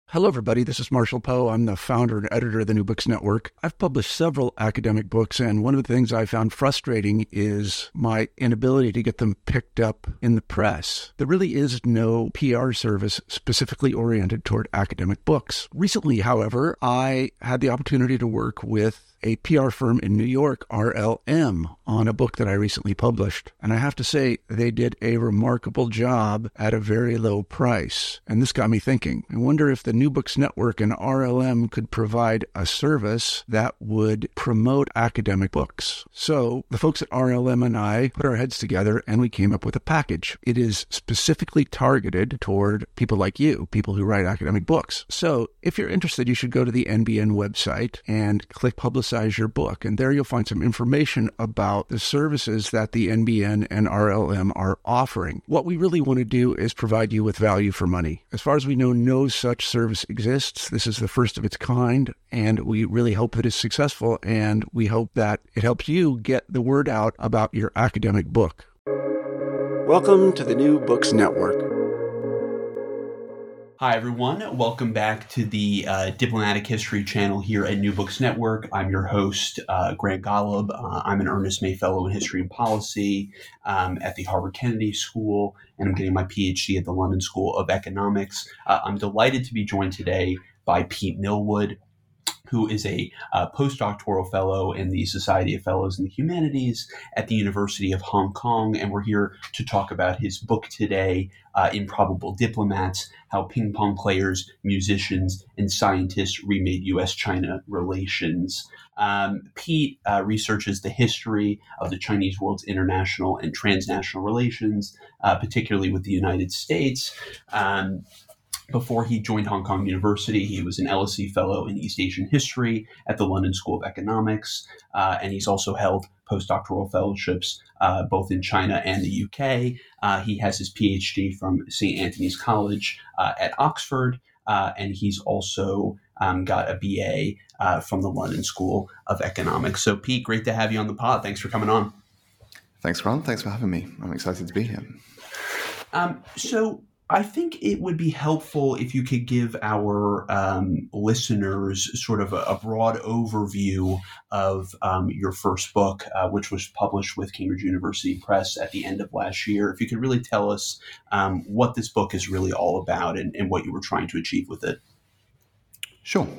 Hello, everybody. This is Marshall Poe. I'm the founder and editor of the New Books Network. I've published several academic books, and one of the things I found frustrating is my inability to get them picked up in the press. There really is no PR service specifically oriented toward academic books. Recently, however, I had the opportunity to work with a PR firm in New York, RLM, on a book that I recently published. And I have to say, they did a remarkable job at a very low price. And this got me thinking. I wonder if the New Books Network and RLM could provide a service that would promote academic books. So the folks at RLM and I put our heads together and we came up with a package. It is specifically targeted toward people like you, people who write academic books. So if you're interested, you should go to the NBN website and click Publicize Your Book. And there you'll find some information about the services that the NBN and RLM are offering. What we really want to do is provide you with value for money. As far as we know, no such service exists. This is the first of its kind, and we really hope that it's successful, and we hope that it helps you get the word out about your academic book. Welcome to the New Books Network. Hi, everyone. Welcome back to the Diplomatic History channel here at New Books Network. I'm your host, Grant Golub. I'm an Ernest May Fellow in History and Policy at the Harvard Kennedy School, and I'm getting my PhD at the London School of Economics. I'm delighted to be joined today by Pete Millwood, who is a postdoctoral fellow in the Society of Fellows in the Humanities at the University of Hong Kong. And we're here to talk about his book today, Improbable Diplomats: How Ping Pong Players, Musicians, and Scientists Remade U.S.-China Relations. Pete researches the history of the Chinese world's international and transnational relations, particularly with the United States. Before he joined Hong Kong University, he was an LSE Fellow in East Asian History at the London School of Economics, and he's also held postdoctoral fellowships both in China and the UK. He has his PhD from St. Antony's College at Oxford, and he's also got a BA from the London School of Economics. So, Pete, great to have you on the pod. Thanks for coming on. Thanks, Grant. Thanks for having me. I'm excited to be here. So I think it would be helpful if you could give our listeners sort of a broad overview of your first book, which was published with Cambridge University Press at the end of last year. If you could really tell us what this book is really all about and what you were trying to achieve with it. Sure.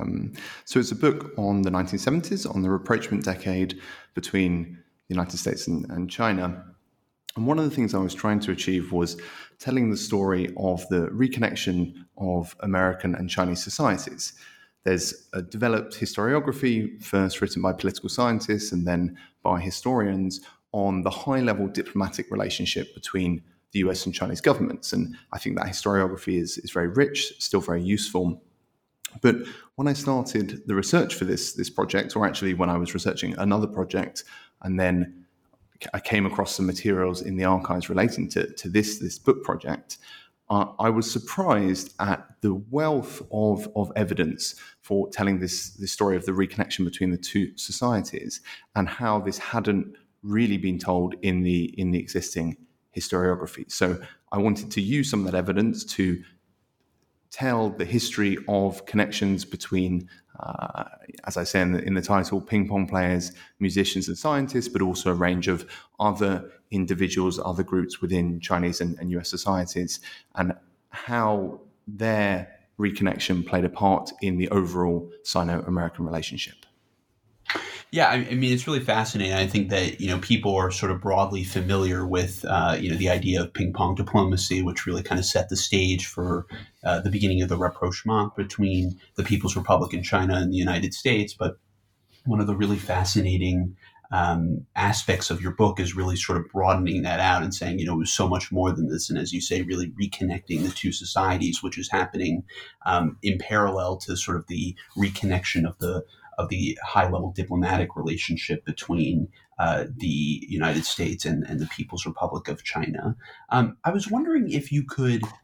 So it's a book on the 1970s, on the rapprochement decade between the United States and China. And one of the things I was trying to achieve was telling the story of the reconnection of American and Chinese societies. There's a developed historiography, first written by political scientists and then by historians, on the high-level diplomatic relationship between the US and Chinese governments. And I think that historiography is very rich, still very useful. But when I started the research for this project, or actually when I was researching another project, and then I came across some materials in the archives relating to this book project, I was surprised at the wealth of evidence for telling this story of the reconnection between the two societies and how this hadn't really been told in the existing historiography. So I wanted to use some of that evidence to tell the history of connections between, as I say in the title, ping pong players, musicians and scientists, but also a range of other individuals, other groups within Chinese and US societies, and how their reconnection played a part in the overall Sino-American relationship. Yeah, I mean, it's really fascinating. I think that, people are sort of broadly familiar with, the idea of ping pong diplomacy, which really kind of set the stage for the beginning of the rapprochement between the People's Republic of China and the United States. But one of the really fascinating aspects of your book is really sort of broadening that out and saying, it was so much more than this. And as you say, really reconnecting the two societies, which is happening in parallel to sort of the reconnection of the high-level diplomatic relationship between the United States and the People's Republic of China. I was wondering if you could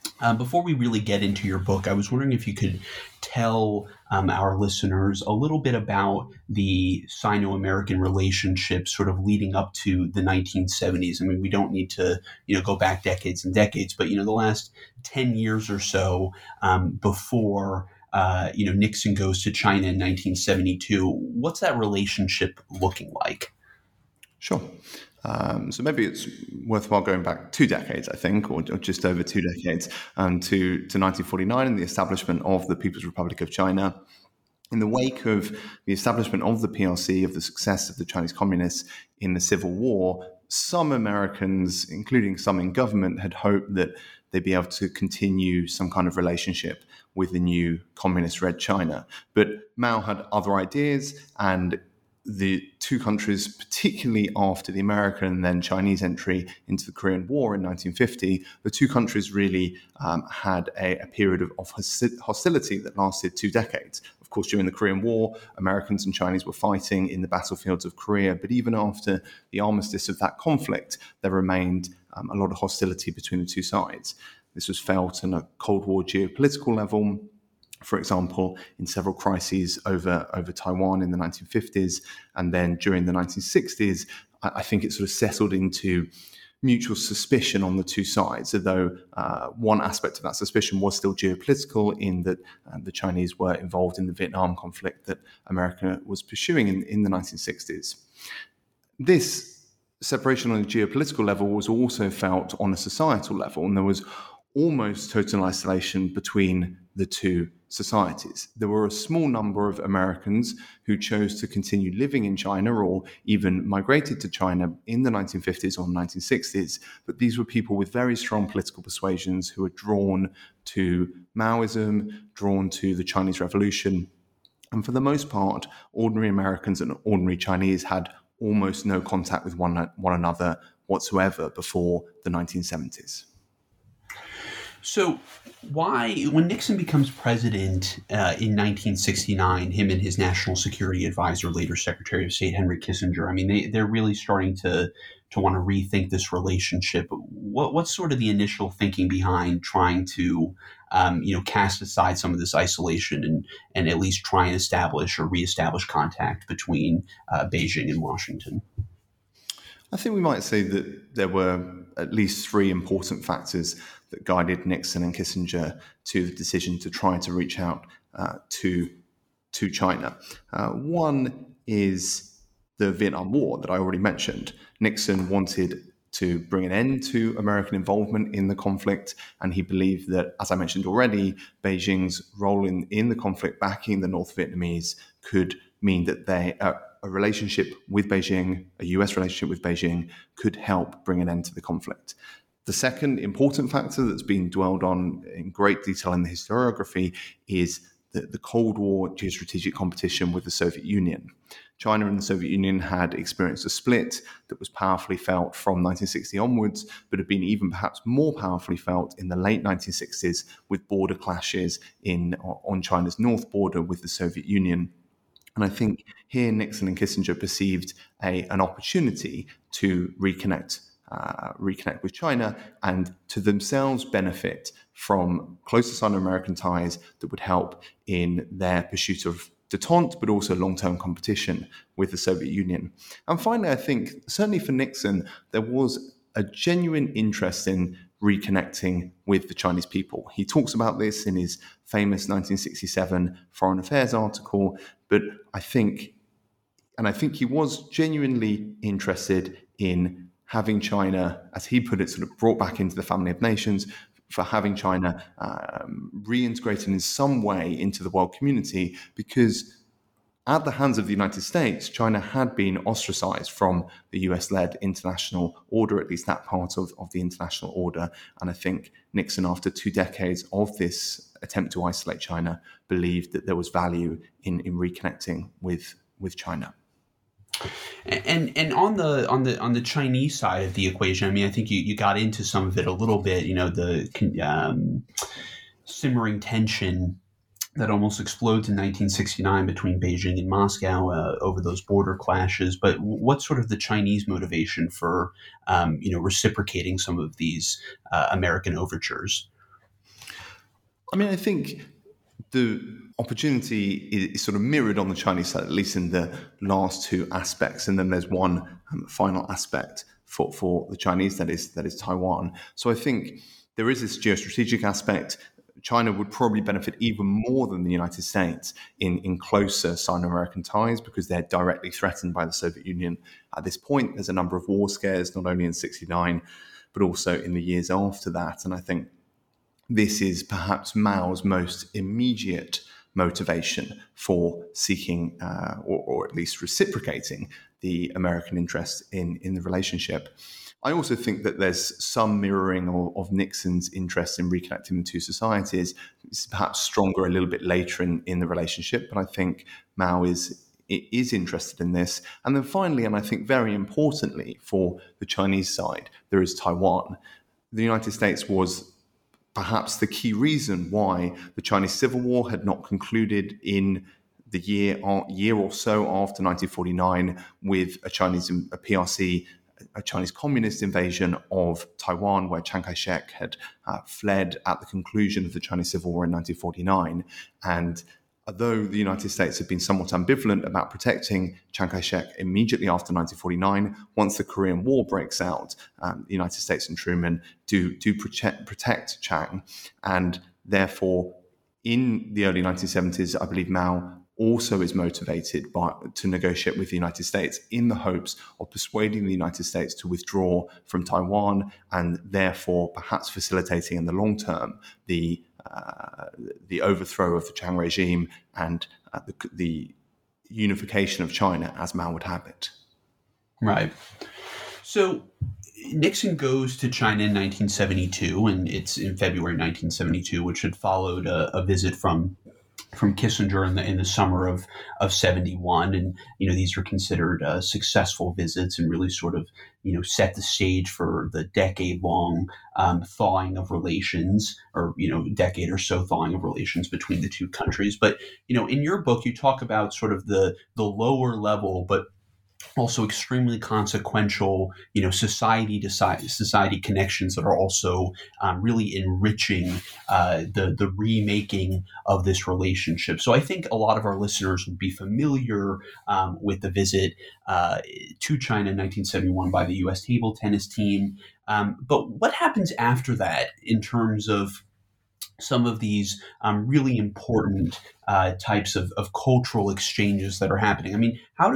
Before we really get into your book, I was wondering if you could tell our listeners a little bit about the Sino-American relationship sort of leading up to the 1970s. I mean, we don't need to, go back decades and decades, but, the last 10 years or so before, Nixon goes to China in 1972, what's that relationship looking like? Sure. So maybe it's worthwhile going back 2 decades, I think, or just over 2 decades, to 1949 and the establishment of the People's Republic of China. In the wake of the establishment of the PRC, of the success of the Chinese Communists in the Civil War, some Americans, including some in government, had hoped that they'd be able to continue some kind of relationship with the new communist-led China. But Mao had other ideas, and the two countries, particularly after the American and then Chinese entry into the Korean War in 1950, the two countries really had a period of hostility that lasted 2 decades. Of course, during the Korean War, Americans and Chinese were fighting in the battlefields of Korea, but even after the armistice of that conflict, there remained a lot of hostility between the two sides. This was felt on a Cold War geopolitical level. For example, in several crises over Taiwan in the 1950s, and then during the 1960s, I think it sort of settled into mutual suspicion on the two sides, although one aspect of that suspicion was still geopolitical in that the Chinese were involved in the Vietnam conflict that America was pursuing in the 1960s. This separation on a geopolitical level was also felt on a societal level, and there was almost total isolation between the two societies. There were a small number of Americans who chose to continue living in China or even migrated to China in the 1950s or 1960s, but these were people with very strong political persuasions who were drawn to Maoism, drawn to the Chinese Revolution. And for the most part, ordinary Americans and ordinary Chinese had almost no contact with one another whatsoever before the 1970s. So why, when Nixon becomes president in 1969, him and his national security advisor, later Secretary of State Henry Kissinger, I mean, they're really starting to want to rethink this relationship. What's sort of the initial thinking behind trying to, cast aside some of this isolation and at least try and establish or reestablish contact between Beijing and Washington? I think we might say that there were at least 3 important factors that guided Nixon and Kissinger to the decision to try to reach out to China. One is the Vietnam War that I already mentioned. Nixon wanted to bring an end to American involvement in the conflict, and he believed that, as I mentioned already, Beijing's role in the conflict, backing the North Vietnamese, could mean that a relationship with Beijing, a US relationship with Beijing, could help bring an end to the conflict. The second important factor that's been dwelled on in great detail in the historiography is the Cold War geostrategic competition with the Soviet Union. China and the Soviet Union had experienced a split that was powerfully felt from 1960 onwards, but had been even perhaps more powerfully felt in the late 1960s with border clashes on China's north border with the Soviet Union. And I think here Nixon and Kissinger perceived an opportunity to reconnect with China and to themselves benefit from closer Sino-American ties that would help in their pursuit of détente, but also long-term competition with the Soviet Union. And finally, I think certainly for Nixon, there was a genuine interest in reconnecting with the Chinese people. He talks about this in his famous 1967 Foreign Affairs article, but I think he was genuinely interested in having China, as he put it, sort of brought back into the family of nations, for having China reintegrated in some way into the world community, because at the hands of the United States, China had been ostracized from the US-led international order, at least that part of the international order. And I think Nixon, after 2 decades of this attempt to isolate China, believed that there was value in reconnecting with China. And on the Chinese side of the equation, I mean, I think you got into some of it a little bit. The simmering tension that almost explodes in 1969 between Beijing and Moscow over those border clashes. But what's sort of the Chinese motivation for reciprocating some of these American overtures? I mean, I think the opportunity is sort of mirrored on the Chinese side, at least in the last two aspects. And then there's one final aspect for the Chinese, that is Taiwan. So I think there is this geostrategic aspect. China would probably benefit even more than the United States in closer Sino-American ties, because they're directly threatened by the Soviet Union at this point. There's a number of war scares, not only in '69, but also in the years after that. And I think this is perhaps Mao's most immediate motivation for seeking or at least reciprocating the American interest in the relationship. I also think that there's some mirroring of Nixon's interest in reconnecting the two societies. It's perhaps stronger a little bit later in the relationship, but I think Mao is interested in this. And then finally, and I think very importantly for the Chinese side, there is Taiwan. The United States was perhaps the key reason why the Chinese Civil War had not concluded in the year or so after 1949 with a PRC, a Chinese communist invasion of Taiwan, where Chiang Kai-shek had fled at the conclusion of the Chinese Civil War in 1949. And although the United States had been somewhat ambivalent about protecting Chiang Kai-shek immediately after 1949, once the Korean War breaks out, the United States and Truman do protect Chiang. And therefore, in the early 1970s, I believe Mao also is motivated to negotiate with the United States in the hopes of persuading the United States to withdraw from Taiwan, and therefore perhaps facilitating in the long term the overthrow of the Chiang regime and the unification of China as Mao would have it. Right. So Nixon goes to China in 1972, and it's in February 1972, which had followed a visit from Kissinger in the summer of 71. And, these are considered successful visits and really sort of, set the stage for the decade-long thawing of relations, or, decade or so thawing of relations between the two countries. But, in your book, you talk about sort of the lower level, but also extremely consequential, society to society connections that are also really enriching the remaking of this relationship. So I think a lot of our listeners would be familiar with the visit to China in 1971 by the U.S. table tennis team. But what happens after that in terms of some of these really important types of cultural exchanges that are happening? I mean,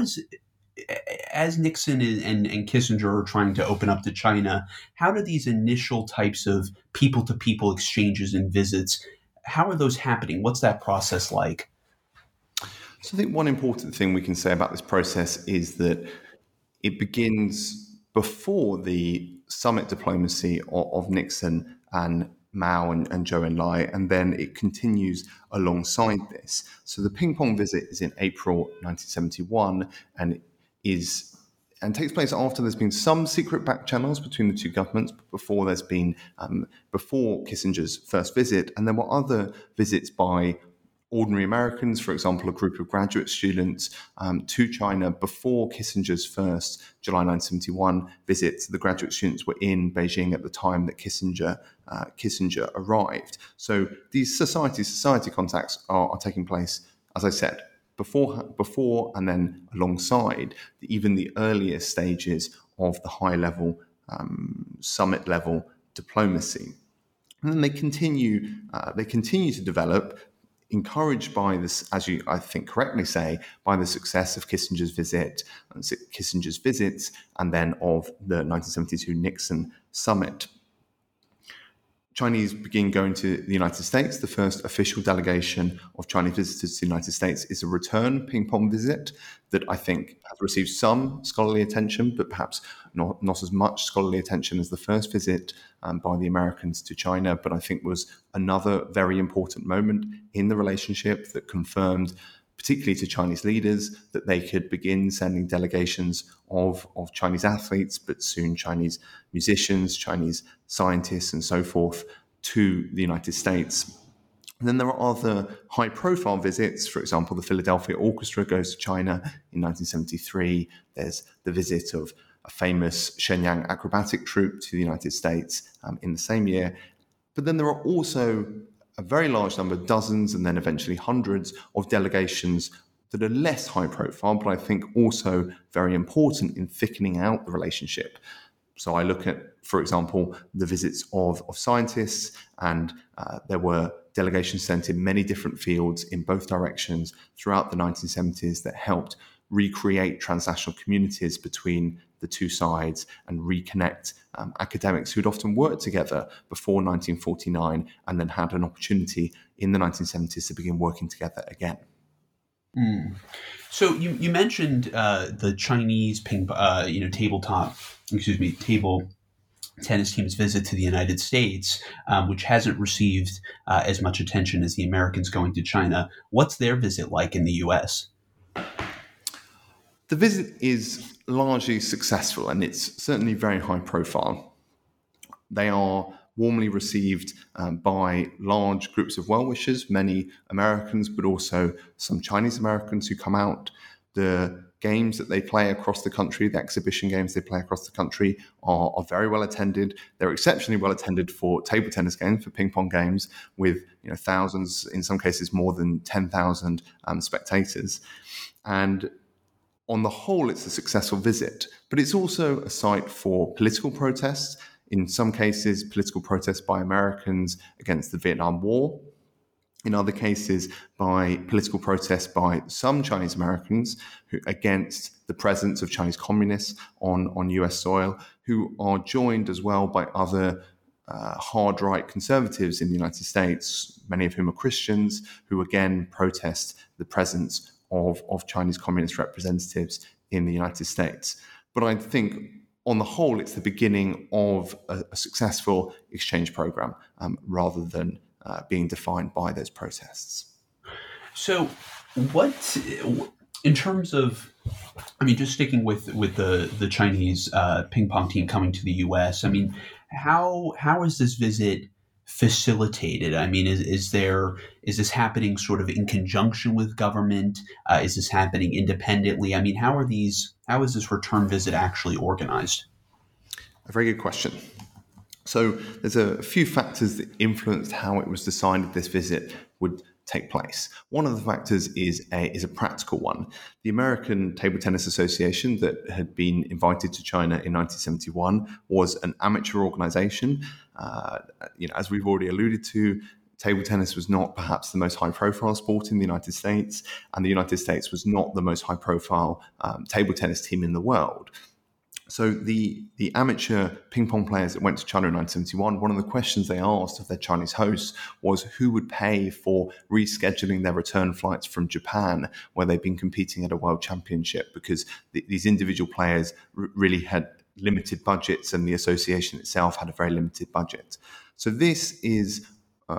as Nixon and Kissinger are trying to open up to China, how do these initial types of people-to-people exchanges and visits, how are those happening? What's that process like? So I think one important thing we can say about this process is that it begins before the summit diplomacy of Nixon and Mao and Zhou Enlai, and then it continues alongside this. So the ping pong visit is in April 1971, and takes place after there's been some secret back channels between the two governments, but before Kissinger's first visit. And there were other visits by ordinary Americans, for example, a group of graduate students to China before Kissinger's first July 1971 visit. The graduate students were in Beijing at the time that Kissinger arrived. So these society contacts are taking place, as I said, before and then alongside even the earlier stages of the high-level summit-level diplomacy. And then they continue to develop, encouraged by this, as you, I think, correctly say, by the success of Kissinger's visits, and then of the 1972 Nixon summit. Chinese begin going to the United States. The first official delegation of Chinese visitors to the United States is a return ping pong visit that I think has received some scholarly attention, but perhaps not as much scholarly attention as the first visit by the Americans to China, but I think was another very important moment in the relationship that confirmed, particularly to Chinese leaders, that they could begin sending delegations of Chinese athletes, but soon Chinese musicians, Chinese scientists, and so forth to the United States. And then there are other high-profile visits. For example, the Philadelphia Orchestra goes to China in 1973. There's the visit of a famous Shenyang acrobatic troupe to the United States in the same year. But then there are also a very large number, dozens and then eventually hundreds of delegations that are less high profile, but I think also very important in thickening out the relationship. So I look at, for example, the visits of scientists, and there were delegations sent in many different fields in both directions throughout the 1970s that helped recreate transnational communities between the two sides and reconnect academics who'd often worked together before 1949 and then had an opportunity in the 1970s to begin working together again. So you mentioned the Chinese table tennis team's visit to the United States, which hasn't received as much attention as the Americans going to China. What's their visit like in the U.S.? The visit is largely successful, and it's certainly very high profile. They are warmly received by large groups of well-wishers, many Americans, but also some Chinese Americans who come out. The games that they play across the country, the exhibition games they play across the country are very well attended. They're exceptionally well attended for table tennis games, for ping pong games, with thousands, in some cases more than 10,000 spectators. And on the whole, it's a successful visit, but it's also a site for political protests. In some cases, political protests by Americans against the Vietnam War. In other cases, by political protests by some Chinese Americans against the presence of Chinese communists on US soil, who are joined as well by other hard right conservatives in the United States, many of whom are Christians, who again protest the presence of Chinese communist representatives in the United States. But I think on the whole, it's the beginning of a successful exchange program rather than being defined by those protests. So what, in terms of, just sticking with the Chinese ping pong team coming to the U.S., how is this visit facilitated? Is this happening sort of in conjunction with government? Is this happening independently? How is this return visit actually organized? A very good question. So there's a few factors that influenced how it was decided this visit would take place. One of the factors is a practical one. The American Table Tennis Association, that had been invited to China in 1971, was an amateur organization. As we've already alluded to, table tennis was not perhaps the most high-profile sport in the United States, and the United States was not the most high-profile table tennis team in the world. So the amateur ping pong players that went to China in 1971, one of the questions they asked of their Chinese hosts was who would pay for rescheduling their return flights from Japan, where they'd been competing at a world championship, because these individual players really had limited budgets, and the association itself had a very limited budget. So this is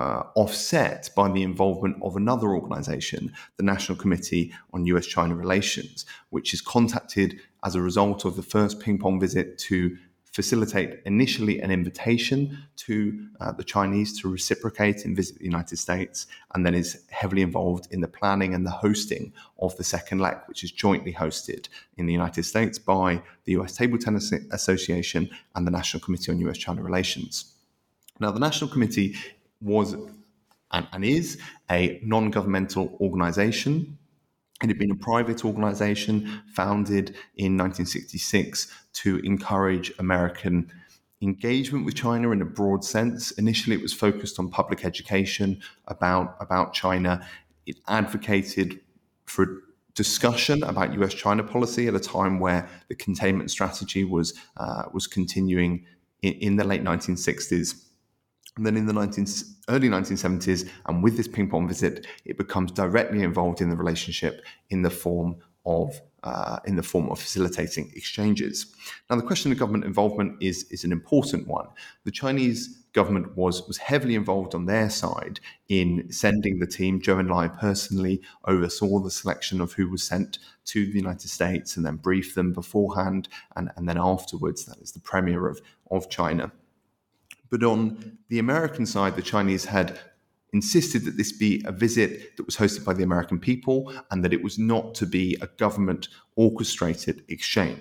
offset by the involvement of another organization, the National Committee on US-China Relations, which is contacted as a result of the first ping pong visit to facilitate initially an invitation to the Chinese to reciprocate and visit the United States, and then is heavily involved in the planning and the hosting of the second leg, which is jointly hosted in the United States by the US Table Tennis Association and the National Committee on US-China Relations. Now, the National Committee was and is a non-governmental organization. It had been a private organization founded in 1966 to encourage American engagement with China in a broad sense. Initially, it was focused on public education about China. It advocated for discussion about US-China policy at a time where the containment strategy was continuing in the late 1960s. And then in the early 1970s, and with this ping pong visit, it becomes directly involved in the relationship in the form of facilitating exchanges. Now, the question of government involvement is an important one. The Chinese government was heavily involved on their side in sending the team. Zhou Enlai personally oversaw the selection of who was sent to the United States and then briefed them beforehand and then afterwards. That is the premier of China. But on the American side, the Chinese had insisted that this be a visit that was hosted by the American people and that it was not to be a government-orchestrated exchange.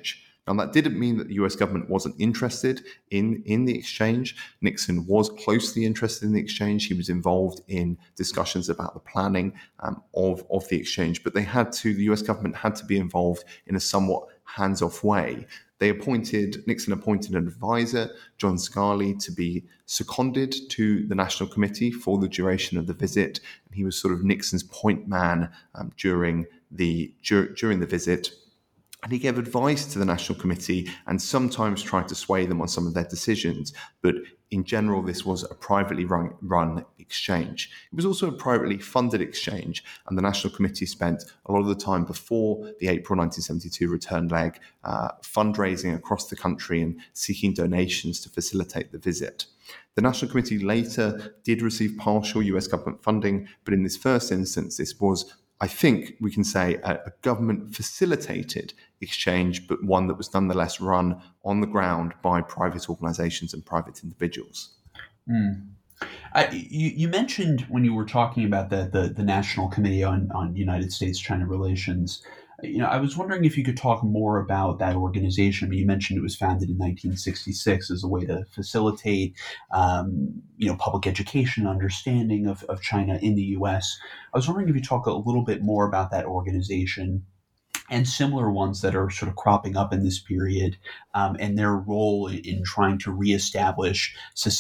Now, that didn't mean that the US government wasn't interested in the exchange. Nixon was closely interested in the exchange. He was involved in discussions about the planning of the exchange, but the US government had to be involved in a somewhat hands-off way. Nixon appointed an advisor, John Scali, to be seconded to the National Committee for the duration of the visit. And he was sort of Nixon's point man during the visit. And he gave advice to the National Committee and sometimes tried to sway them on some of their decisions. But in general, this was a privately run exchange. It was also a privately funded exchange, and the National Committee spent a lot of the time before the April 1972 return leg fundraising across the country and seeking donations to facilitate the visit. The National Committee later did receive partial US government funding, but in this first instance, this was, I think we can say, a government-facilitated exchange, but one that was nonetheless run on the ground by private organizations and private individuals. You mentioned when you were talking about the National Committee on United States-China Relations, I was wondering if you could talk more about that organization. I mean, you mentioned it was founded in 1966 as a way to facilitate, public education and understanding of China in the U.S. I was wondering if you talk a little bit more about that organization and similar ones that are sort of cropping up in this period, and their role in trying to reestablish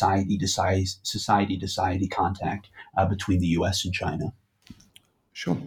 society-to-society contact between the U.S. and China. Sure.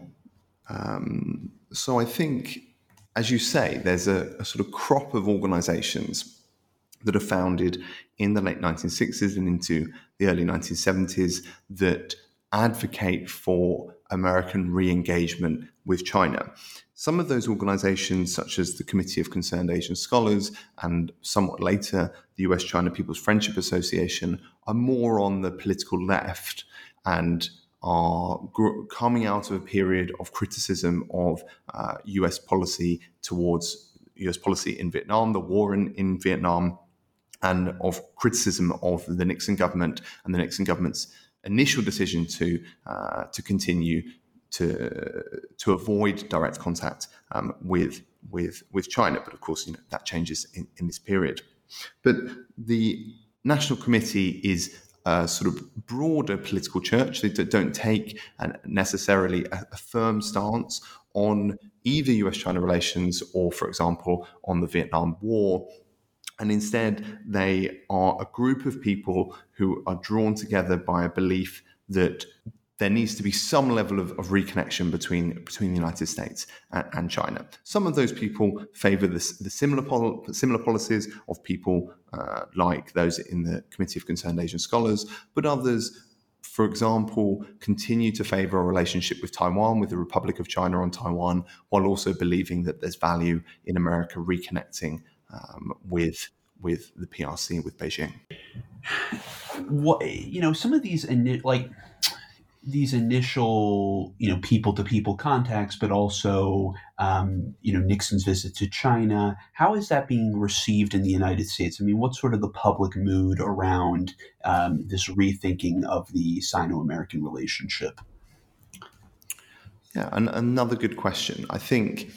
So I think, as you say, there's a sort of crop of organizations that are founded in the late 1960s and into the early 1970s that advocate for American re-engagement with China. Some of those organizations, such as the Committee of Concerned Asian Scholars and somewhat later the US-China People's Friendship Association, are more on the political left and are coming out of a period of criticism of US policy towards US policy in Vietnam, the war in Vietnam, and of criticism of the Nixon government and the Nixon government's initial decision to continue to avoid direct contact with China. But of course, that changes in this period. But the National Committee is a sort of broader political church. They don't take necessarily a firm stance on either US-China relations or, for example, on the Vietnam War. And instead, they are a group of people who are drawn together by a belief that there needs to be some level of reconnection between the United States and China. Some of those people favor the similar policies of people like those in the Committee of Concerned Asian Scholars, but others, for example, continue to favor a relationship with Taiwan, with the Republic of China on Taiwan, while also believing that there's value in America reconnecting with the PRC and with Beijing. Some of these initial, people-to-people contacts, but also, Nixon's visit to China. How is that being received in the United States? I mean, what's sort of the public mood around this rethinking of the Sino-American relationship? Yeah, and another good question. I think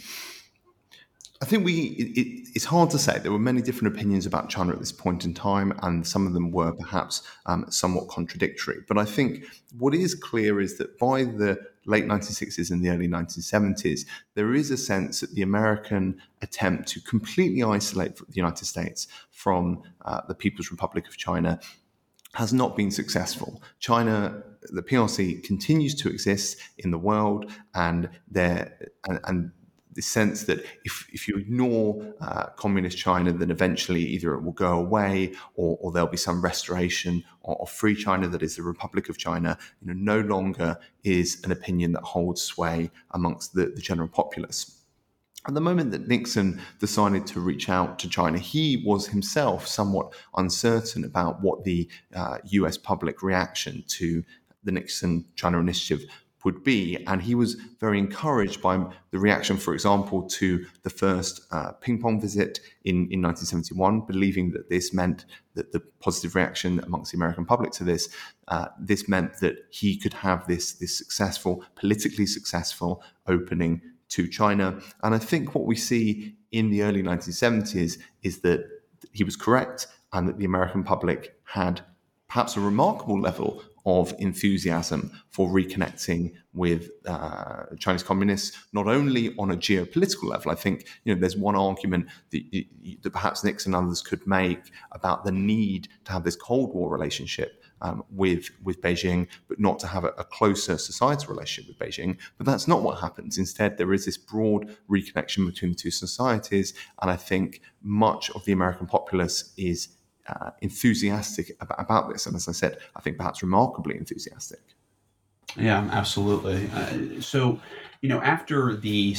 it's hard to say. There were many different opinions about China at this point in time, and some of them were perhaps somewhat contradictory. But I think what is clear is that by the late 1960s and the early 1970s, there is a sense that the American attempt to completely isolate the United States from the People's Republic of China has not been successful. China, the PRC, continues to exist in the world, and the sense that if you ignore communist China, then eventually either it will go away or there'll be some restoration of free China, that is the Republic of China, no longer is an opinion that holds sway amongst the general populace. At the moment that Nixon decided to reach out to China, he was himself somewhat uncertain about what the US public reaction to the Nixon-China initiative would be. And he was very encouraged by the reaction, for example, to the first ping pong visit in 1971, believing that this meant that the positive reaction amongst the American public to this meant that he could have this politically successful opening to China. And I think what we see in the early 1970s is that he was correct and that the American public had perhaps a remarkable level of enthusiasm for reconnecting with Chinese communists, not only on a geopolitical level. I think there's one argument that perhaps Nixon and others could make about the need to have this Cold War relationship with Beijing, but not to have a closer societal relationship with Beijing. But that's not what happens. Instead, there is this broad reconnection between the two societies, and I think much of the American populace is enthusiastic about this, and as I said, I think perhaps remarkably enthusiastic. Yeah, absolutely. So, after the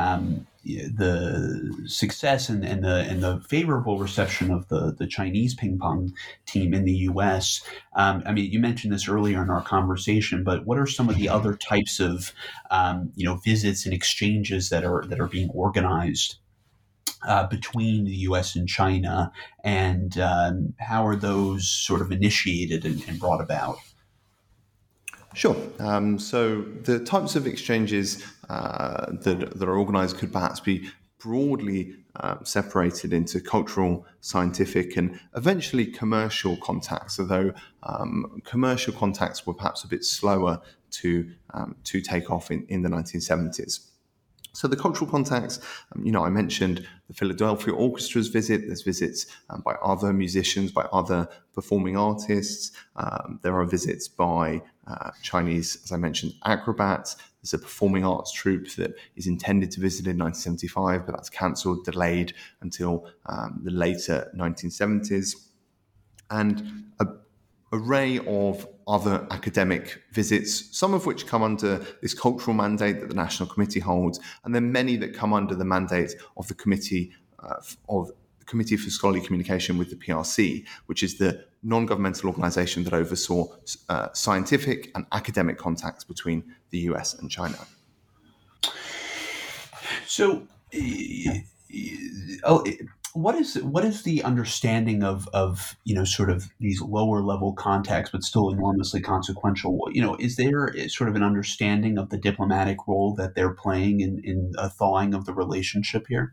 success and the favorable reception of the Chinese ping pong team in the U.S., you mentioned this earlier in our conversation, but what are some of the other types of visits and exchanges that are being organized between the U.S. and China, and how are those sort of initiated and brought about? Sure. So the types of exchanges that are organized could perhaps be broadly separated into cultural, scientific, and eventually commercial contacts, although commercial contacts were perhaps a bit slower to take off in the 1970s. So the cultural contacts, I mentioned the Philadelphia Orchestra's visit. There's visits by other musicians, by other performing artists. There are visits by Chinese, as I mentioned, acrobats. There's a performing arts troupe that is intended to visit in 1975, but that's cancelled, delayed until the later 1970s. And a array of other academic visits, some of which come under this cultural mandate that the National Committee holds, and then many that come under the mandate of the Committee for Scholarly Communication with the PRC, which is the non-governmental organization that oversaw scientific and academic contacts between the US and China. So, what is the understanding of sort of these lower level contacts, but still enormously consequential? Is there sort of an understanding of the diplomatic role that they're playing in a thawing of the relationship here?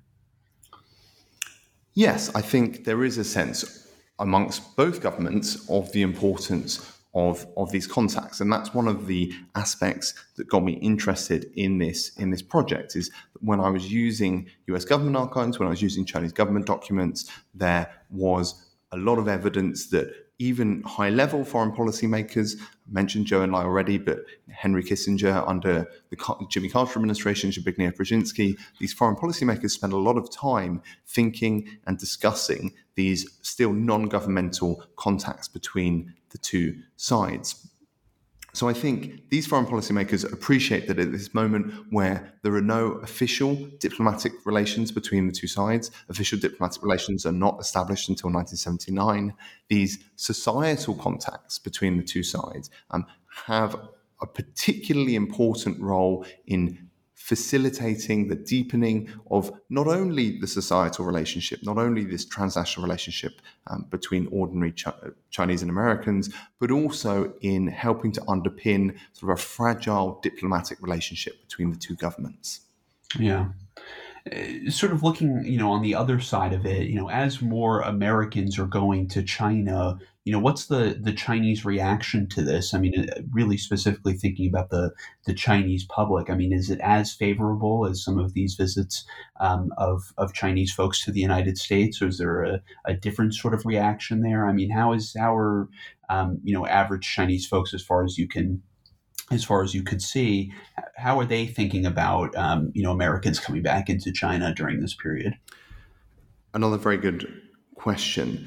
Yes, I think there is a sense amongst both governments of the importance of these contacts, and that's one of the aspects that got me interested in this project. Is when I was using US government archives, when I was using Chinese government documents, there was a lot of evidence that even high-level foreign policy makers, I mentioned Zhou Enlai already, but Henry Kissinger under the Jimmy Carter administration, Zbigniew Brzezinski, these foreign policy makers spend a lot of time thinking and discussing these still non-governmental contacts between the two sides. So I think these foreign policymakers appreciate that at this moment where there are no official diplomatic relations between the two sides, official diplomatic relations are not established until 1979, these societal contacts between the two sides have a particularly important role in facilitating the deepening of not only the societal relationship, not only this transnational relationship between ordinary Chinese and Americans, but also in helping to underpin sort of a fragile diplomatic relationship between the two governments. Yeah. Sort of looking, on the other side of it, as more Americans are going to China, what's the Chinese reaction to this? I mean, really specifically thinking about the Chinese public. I mean, is it as favorable as some of these visits of Chinese folks to the United States, or is there a different sort of reaction there? I mean, how is our average Chinese folks, as far as you could see, how are they thinking about Americans coming back into China during this period? Another very good question.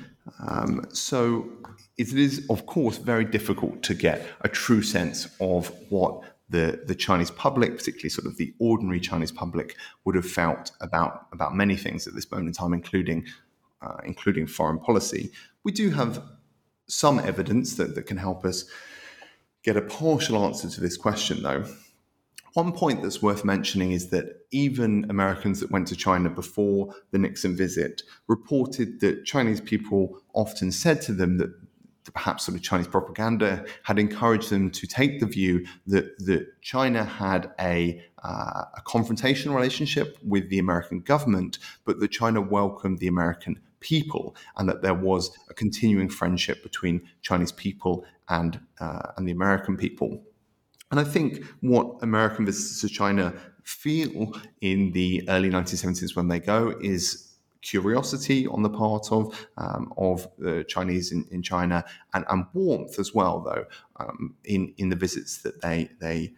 So it is, of course, very difficult to get a true sense of what the Chinese public, particularly sort of the ordinary Chinese public, would have felt about many things at this moment in time, including foreign policy. We do have some evidence that can help us get a partial answer to this question, though. One point that's worth mentioning is that even Americans that went to China before the Nixon visit reported that Chinese people often said to them that perhaps sort of Chinese propaganda had encouraged them to take the view that China had a confrontational relationship with the American government, but that China welcomed the American people, and that there was a continuing friendship between Chinese people and the American people. And I think what American visitors to China feel in the early 1970s when they go is curiosity on the part of the Chinese in China, and warmth as well, though, in the visits that they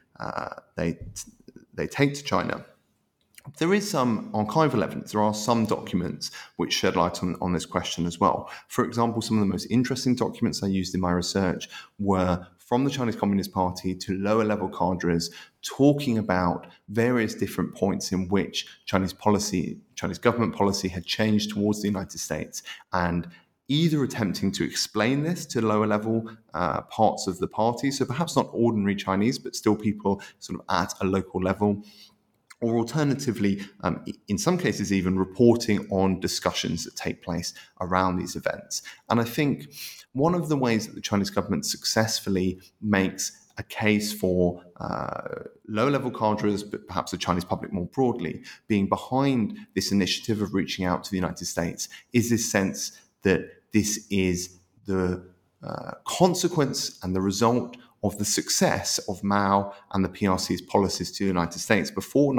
take to China. There is some archival evidence. There are some documents which shed light on this question as well. For example, some of the most interesting documents I used in my research were from the Chinese Communist Party to lower level cadres talking about various different points in which Chinese government policy had changed towards the United States, and either attempting to explain this to lower level parts of the party, so perhaps not ordinary Chinese, but still people sort of at a local level, or alternatively, in some cases even reporting on discussions that take place around these events. And I think one of the ways that the Chinese government successfully makes a case for low-level cadres, but perhaps the Chinese public more broadly, being behind this initiative of reaching out to the United States is this sense that this is the consequence and the result of the success of Mao and the PRC's policies to the United States before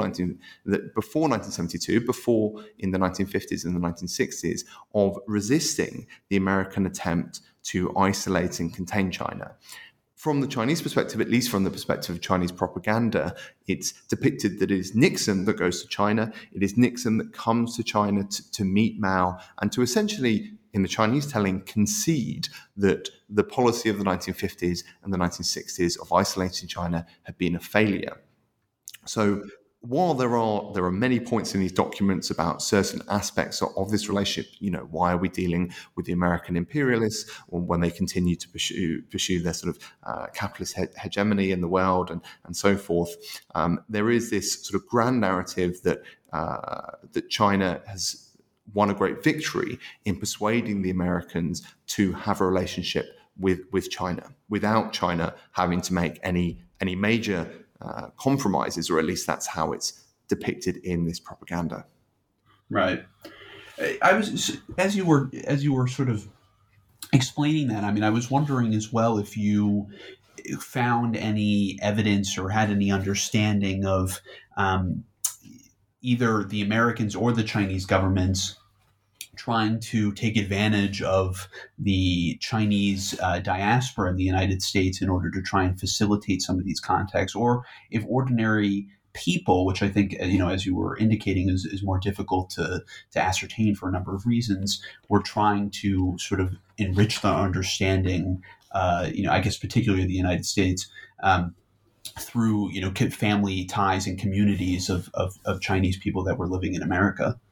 1972, before in the 1950s and the 1960s, of resisting the American attempt to isolate and contain China. From the Chinese perspective, at least from the perspective of Chinese propaganda, it's depicted that it is Nixon that goes to China. It is Nixon that comes to China to meet Mao and to essentially, in the Chinese telling, concede that the policy of the 1950s and the 1960s of isolating China had been a failure. So while there are many points in these documents about certain aspects of this relationship, why are we dealing with the American imperialists when they continue to pursue their sort of capitalist hegemony in the world and so forth, there is this sort of grand narrative that China has won a great victory in persuading the Americans to have a relationship with China without China having to make any major compromises, or at least that's how it's depicted in this propaganda. Right. I was, as you were sort of explaining that, I was wondering as well if you found any evidence or had any understanding of either the Americans or the Chinese governments trying to take advantage of the Chinese diaspora in the United States in order to try and facilitate some of these contacts, or if ordinary people, which I think, as you were indicating, is more difficult to ascertain for a number of reasons, were trying to sort of enrich their understanding, I guess particularly the United States, through, family ties and communities of Chinese people that were living in America.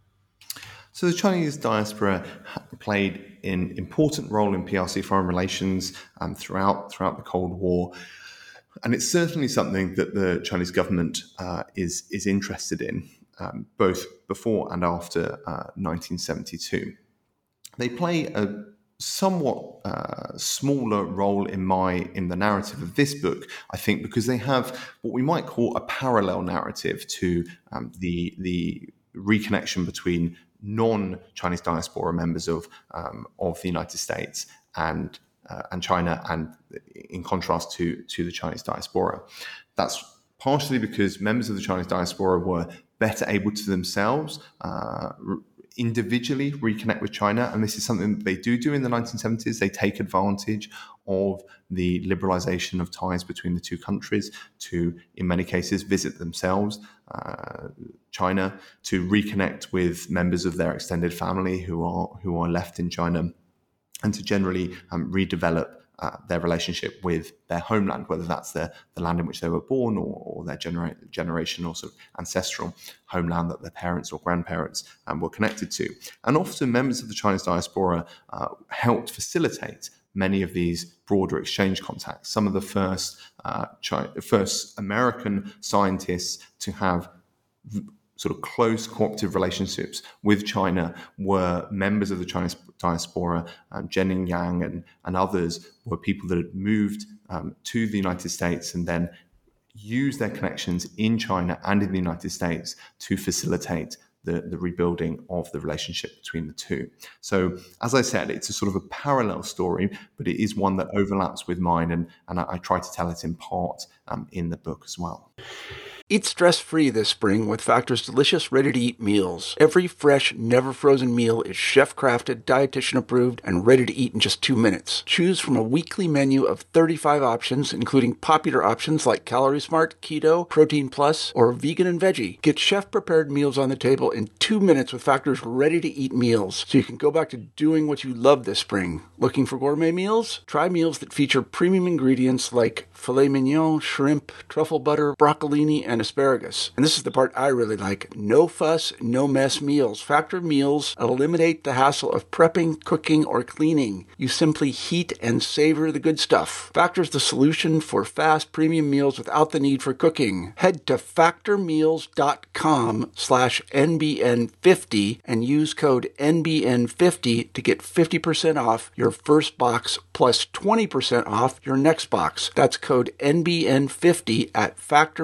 So the Chinese diaspora played an important role in PRC foreign relations throughout the Cold War, and it's certainly something that the Chinese government is interested in, both before and after 1972. They play a somewhat smaller role in the narrative of this book, I think, because they have what we might call a parallel narrative to the reconnection between non-Chinese diaspora members of the United States and China, and in contrast to the Chinese diaspora. That's partially because members of the Chinese diaspora were better able to themselves individually reconnect with China, and this is something that they do in the 1970s. They take advantage of the liberalization of ties between the two countries to, in many cases, visit themselves China, to reconnect with members of their extended family who are left in China, and to generally redevelop their relationship with their homeland, whether that's the land in which they were born or their generational sort of ancestral homeland that their parents or grandparents were connected to. And often members of the Chinese diaspora helped facilitate many of these broader exchange contacts. Some of the first American scientists to have sort of close cooperative relationships with China were members of the Chinese diaspora. Zhening Yang and others were people that had moved to the United States and then used their connections in China and in the United States to facilitate the rebuilding of the relationship between the two. So, as I said, it's a sort of a parallel story, but it is one that overlaps with mine, and I try to tell it in part in the book as well. Eat stress-free this spring with Factor's delicious, ready-to-eat meals. Every fresh, never-frozen meal is chef-crafted, dietitian-approved, and ready to eat in just 2 minutes. Choose from a weekly menu of 35 options, including popular options like Calorie Smart, Keto, Protein Plus, or Vegan and Veggie. Get chef-prepared meals on the table in 2 minutes with Factor's ready-to-eat meals, so you can go back to doing what you love this spring. Looking for gourmet meals? Try meals that feature premium ingredients like filet mignon, shrimp, truffle butter, broccolini, and asparagus. And this is the part I really like. No fuss, no mess meals. Factor meals eliminate the hassle of prepping, cooking, or cleaning. You simply heat and savor the good stuff. Factor's the solution for fast premium meals without the need for cooking. Head to factormeals.com/NBN50 and use code NBN50 to get 50% off your first box plus 20% off your next box. That's code NBN50 at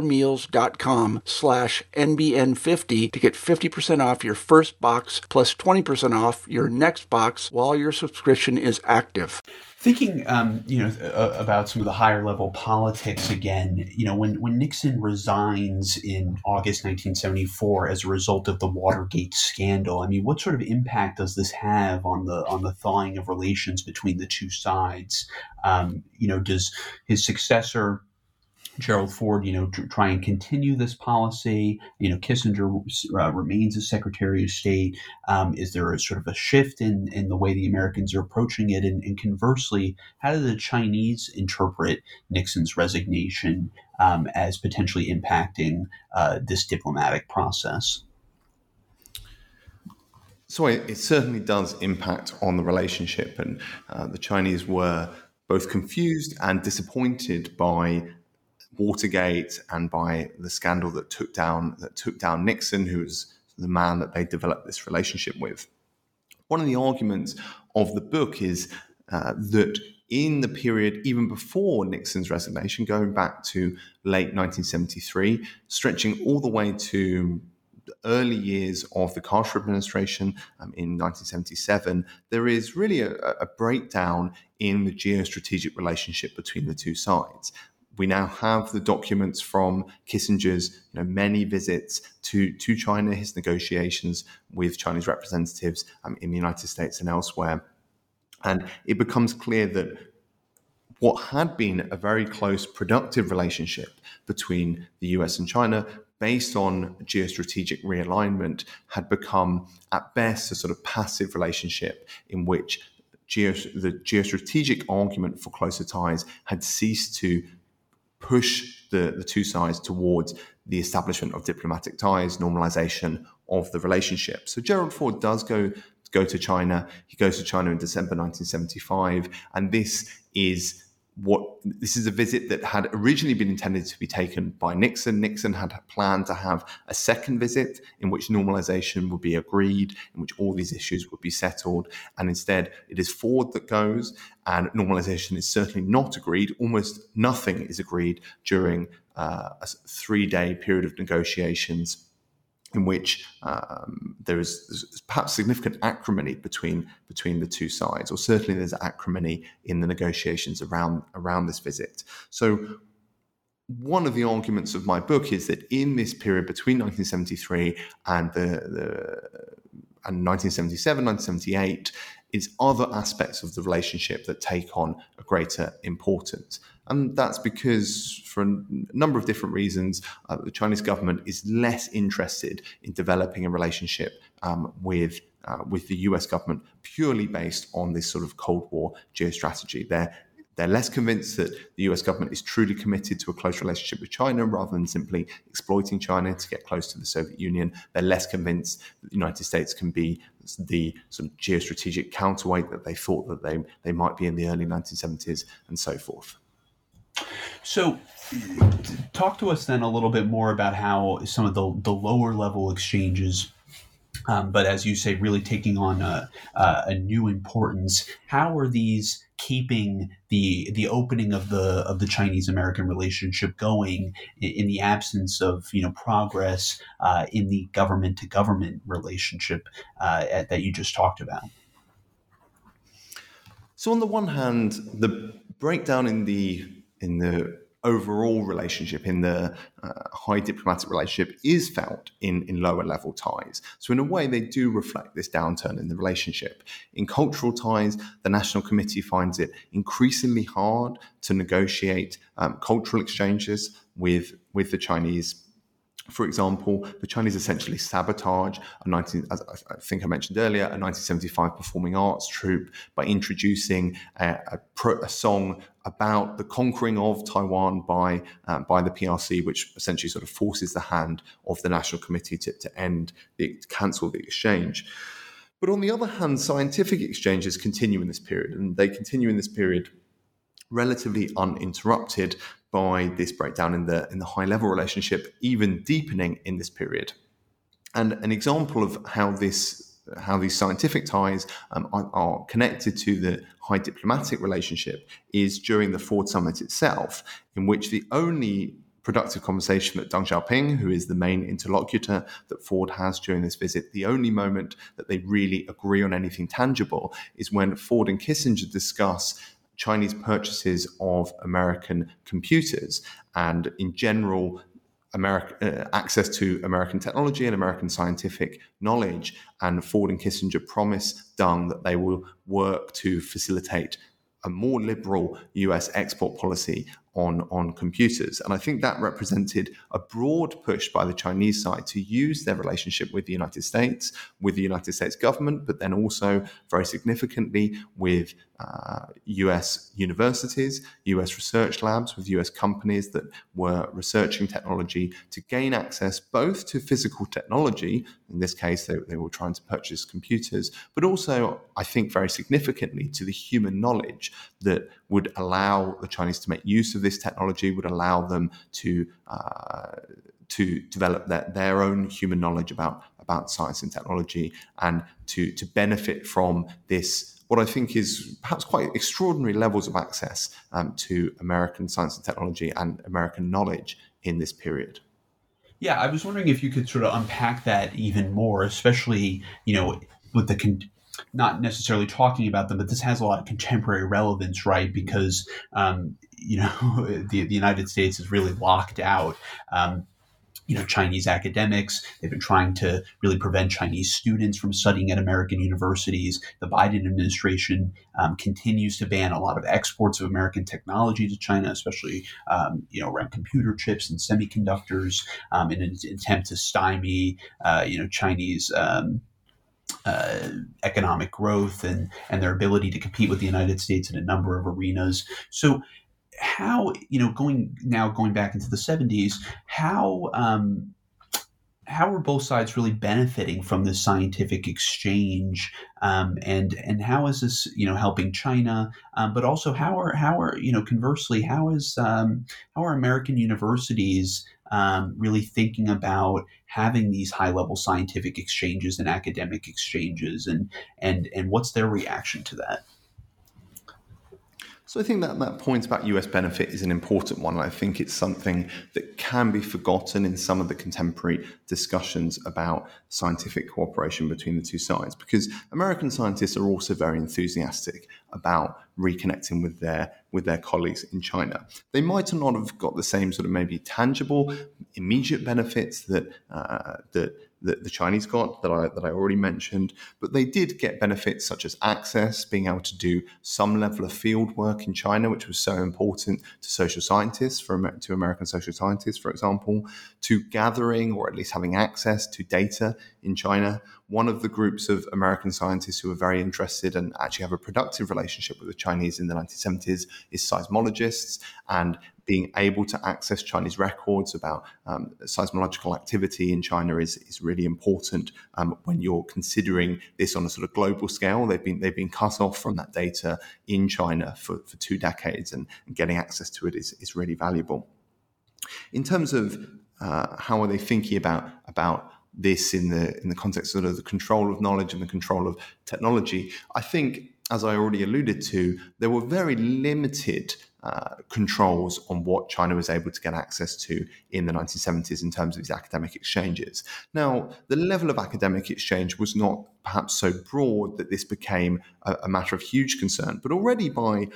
factormeals.com/NBN50 to get 50% off your first box plus 20% off your next box while your subscription is active. Thinking, about some of the higher level politics again, when Nixon resigns in August 1974 as a result of the Watergate scandal, I mean, what sort of impact does this have on the thawing of relations between the two sides? Does his successor, Gerald Ford, try and continue this policy? Kissinger remains as Secretary of State. Is there a sort of a shift in the way the Americans are approaching it? And conversely, how do the Chinese interpret Nixon's resignation as potentially impacting this diplomatic process? So it certainly does impact on the relationship, and the Chinese were both confused and disappointed by Watergate and by the scandal that took down Nixon, who was the man that they developed this relationship with. One of the arguments of the book is that in the period even before Nixon's resignation, going back to late 1973, stretching all the way to the early years of the Carter administration in 1977, there is really a breakdown in the geostrategic relationship between the two sides. We now have the documents from Kissinger's many visits to China, his negotiations with Chinese representatives in the United States and elsewhere. And it becomes clear that what had been a very close, productive relationship between the US and China, based on geostrategic realignment, had become, at best, a sort of passive relationship in which the geostrategic argument for closer ties had ceased to push the two sides towards the establishment of diplomatic ties, normalization of the relationship. So Gerald Ford does go to China. He goes to China in December 1975, and this is a visit that had originally been intended to be taken by Nixon. Nixon had planned to have a second visit in which normalization would be agreed, in which all these issues would be settled. And instead, it is Ford that goes, and normalization is certainly not agreed. Almost nothing is agreed during a 3-day period of negotiations in which there is perhaps significant acrimony between the two sides, or certainly there's acrimony in the negotiations around this visit. So one of the arguments of my book is that in this period between 1973 and 1977, 1978, is other aspects of the relationship that take on a greater importance. And that's because, for a number of different reasons, the Chinese government is less interested in developing a relationship with the US government purely based on this sort of Cold War geostrategy. They're less convinced that the US government is truly committed to a close relationship with China rather than simply exploiting China to get close to the Soviet Union. They're less convinced that the United States can be the sort of geostrategic counterweight that they thought that they might be in the early 1970s and so forth. So, talk to us then a little bit more about how some of the lower level exchanges, but as you say, really taking on a new importance. How are these keeping the opening of the Chinese American relationship going in the absence of progress in the government to government relationship that you just talked about? So on the one hand, the breakdown in the overall relationship, in the high diplomatic relationship, is felt in lower level ties. So in a way, they do reflect this downturn in the relationship. In cultural ties, the National Committee finds it increasingly hard to negotiate cultural exchanges with the Chinese. For example, the Chinese essentially sabotage as I think I mentioned earlier, a 1975 performing arts troupe by introducing a song about the conquering of Taiwan by the PRC, which essentially sort of forces the hand of the National Committee to cancel the exchange. But on the other hand, scientific exchanges continue in this period, and they continue in this period relatively uninterrupted by this breakdown in the high level relationship, even deepening in this period. And an example of how these scientific ties are connected to the high diplomatic relationship is during the Ford Summit itself, in which the only productive conversation that Deng Xiaoping, who is the main interlocutor that Ford has during this visit, the only moment that they really agree on anything tangible is when Ford and Kissinger discuss Chinese purchases of American computers and, in general, access to American technology and American scientific knowledge. And Ford and Kissinger promise Deng that they will work to facilitate a more liberal US export policy on computers. And I think that represented a broad push by the Chinese side to use their relationship with the United States government, but then also very significantly with US universities, US research labs, with US companies that were researching technology to gain access both to physical technology. In this case, they were trying to purchase computers, but also, I think very significantly, to the human knowledge that would allow the Chinese to make use of this technology, would allow them to develop their own human knowledge about science and technology, and to benefit from this, what I think is perhaps quite extraordinary levels of access to American science and technology and American knowledge in this period. Yeah, I was wondering if you could sort of unpack that even more, especially, with not necessarily talking about them, but this has a lot of contemporary relevance, right? Because, the United States is really locked out. Chinese academics. They've been trying to really prevent Chinese students from studying at American universities. The Biden administration continues to ban a lot of exports of American technology to China, especially around computer chips and semiconductors, in an attempt to stymie Chinese economic growth and their ability to compete with the United States in a number of arenas. So how, going back into the 70s, how are both sides really benefiting from this scientific exchange, and how is this helping China, but also how are conversely, how are American universities really thinking about having these high level scientific exchanges and academic exchanges, and what's their reaction to that? So I think that point about US benefit is an important one. I think it's something that can be forgotten in some of the contemporary discussions about scientific cooperation between the two sides, because American scientists are also very enthusiastic about reconnecting with their colleagues in China. They might not have got the same sort of maybe tangible, immediate benefits that the Chinese got, that I already mentioned, but they did get benefits such as access, being able to do some level of field work in China, which was so important to social scientists, to American social scientists, for example, to gathering or at least having access to data in China. One of the groups of American scientists who are very interested and actually have a productive relationship with the Chinese in the 1970s is seismologists, and being able to access Chinese records about seismological activity in China is really important when you're considering this on a sort of global scale. They've been cut off from that data in China for 2 decades, and getting access to it is really valuable. In terms of how are they thinking about this in the context of the control of knowledge and the control of technology, I think, as I already alluded to, there were very limited controls on what China was able to get access to in the 1970s in terms of these academic exchanges. Now, the level of academic exchange was not perhaps so broad that this became a matter of huge concern, but already by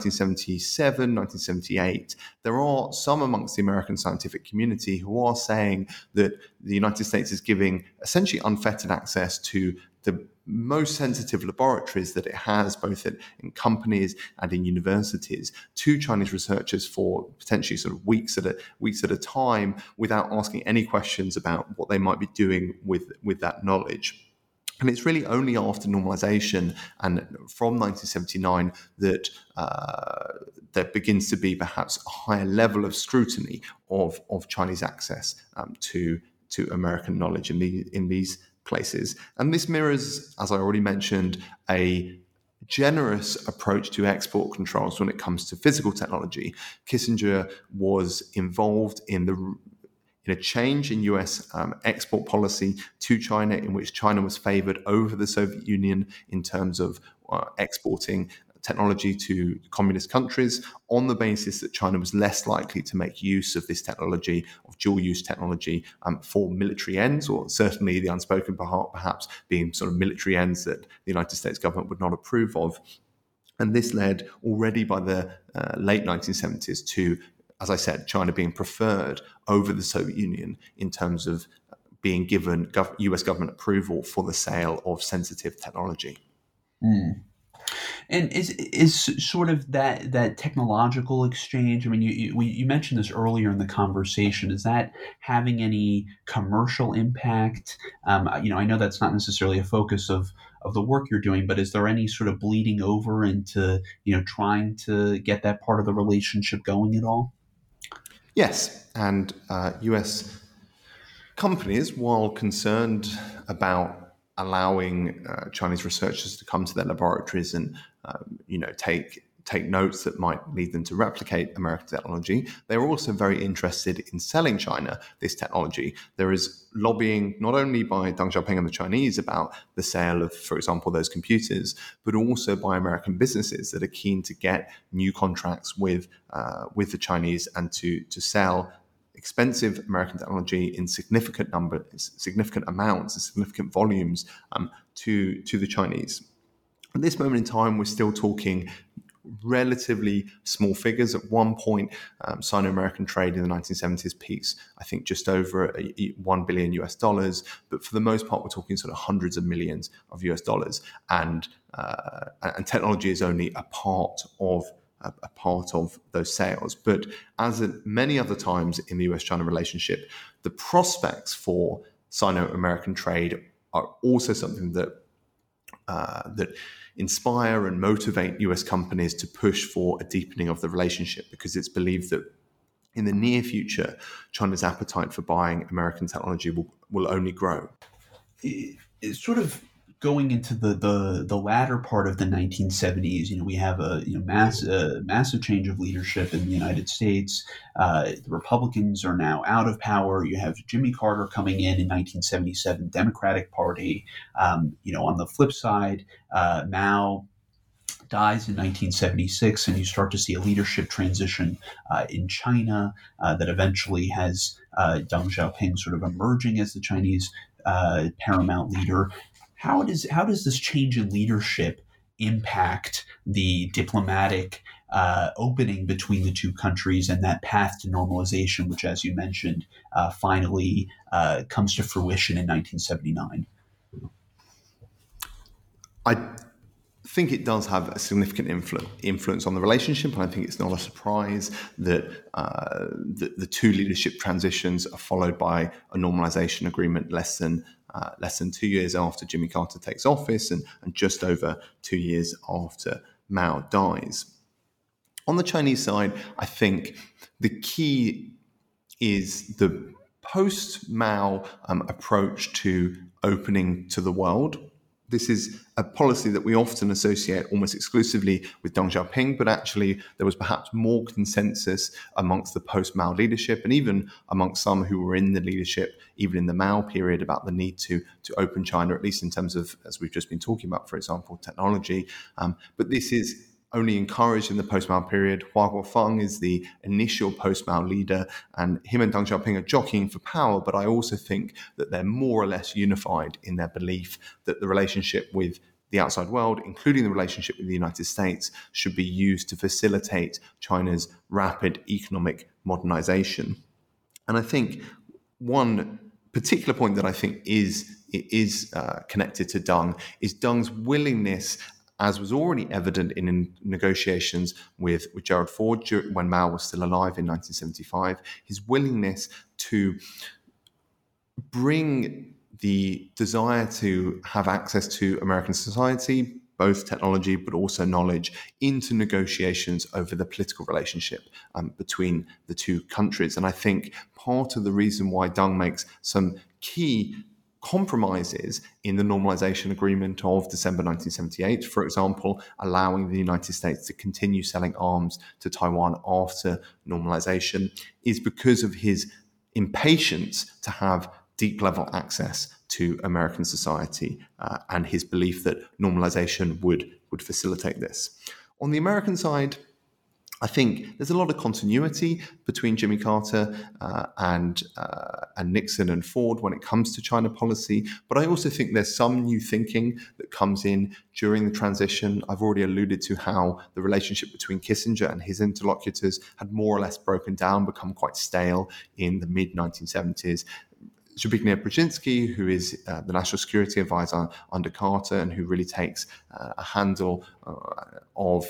1977, 1978, there are some amongst the American scientific community who are saying that the United States is giving essentially unfettered access to the most sensitive laboratories that it has, both in companies and in universities, to Chinese researchers for potentially sort of weeks at a time, without asking any questions about what they might be doing with that knowledge. And it's really only after normalization and from 1979 that there begins to be perhaps a higher level of scrutiny of Chinese access to American knowledge in these places. And this mirrors, as I already mentioned, a generous approach to export controls when it comes to physical technology. Kissinger was involved in a change in US export policy to China, in which China was favored over the Soviet Union in terms of exporting technology to communist countries, on the basis that China was less likely to make use of this technology, of dual-use technology, for military ends, or certainly the unspoken part perhaps being sort of military ends that the United States government would not approve of. And this led already by the late 1970s to, as I said, China being preferred over the Soviet Union in terms of being given US government approval for the sale of sensitive technology. Mm. And is sort of that technological exchange, I mean, you mentioned this earlier in the conversation, is that having any commercial impact? I know that's not necessarily a focus of the work you're doing, but is there any sort of bleeding over into, trying to get that part of the relationship going at all? Yes, and US companies, while concerned about allowing Chinese researchers to come to their laboratories and take notes that might lead them to replicate American technology, they're also very interested in selling China this technology. There is lobbying not only by Deng Xiaoping and the Chinese about the sale of, for example, those computers, but also by American businesses that are keen to get new contracts with the Chinese and to sell expensive American technology in significant amounts, and significant volumes to the Chinese. At this moment in time, we're still talking relatively small figures. At one point, Sino-American trade in the 1970s peaks, I think, just over $1 billion US. But for the most part, we're talking sort of hundreds of millions of US dollars. And technology is only a part of those sales. But as at many other times in the US-China relationship, the prospects for Sino-American trade are also something that inspire and motivate US companies to push for a deepening of the relationship, because it's believed that in the near future, China's appetite for buying American technology will only grow. It's sort of going into the latter part of the 1970s, we have a massive change of leadership in the United States. The Republicans are now out of power. You have Jimmy Carter coming in 1977, Democratic Party. On the flip side, Mao dies in 1976, and you start to see a leadership transition in China that eventually has Deng Xiaoping sort of emerging as the Chinese paramount leader. How does this change in leadership impact the diplomatic opening between the two countries and that path to normalization, which, as you mentioned, finally comes to fruition in 1979? I think it does have a significant influence on the relationship, and I think it's not a surprise that the two leadership transitions are followed by a normalization agreement less than 2 years after Jimmy Carter takes office and just over 2 years after Mao dies. On the Chinese side, I think the key is the post-Mao approach to opening to the world. This is a policy that we often associate almost exclusively with Deng Xiaoping, but actually there was perhaps more consensus amongst the post-Mao leadership and even amongst some who were in the leadership, even in the Mao period, about the need to open China, at least in terms of, as we've just been talking about, for example, technology. But this is only encouraged in the post-Mao period. Hua Guofeng is the initial post-Mao leader, and him and Deng Xiaoping are jockeying for power, but I also think that they're more or less unified in their belief that the relationship with the outside world, including the relationship with the United States, should be used to facilitate China's rapid economic modernization. And I think one particular point that I think is connected to Deng is Deng's willingness, as was already evident in negotiations with Gerald Ford when Mao was still alive in 1975, his willingness to bring the desire to have access to American society, both technology but also knowledge, into negotiations over the political relationship between the two countries. And I think part of the reason why Deng makes some key compromises in the normalization agreement of December 1978, for example, allowing the United States to continue selling arms to Taiwan after normalization, is because of his impatience to have deep level access to American society and his belief that normalization would facilitate this. On the American side, I think there's a lot of continuity between Jimmy Carter and Nixon and Ford when it comes to China policy. But I also think there's some new thinking that comes in during the transition. I've already alluded to how the relationship between Kissinger and his interlocutors had more or less broken down, become quite stale in the mid-1970s. Zbigniew Brzezinski, who is the national security advisor under Carter and who really takes a handle of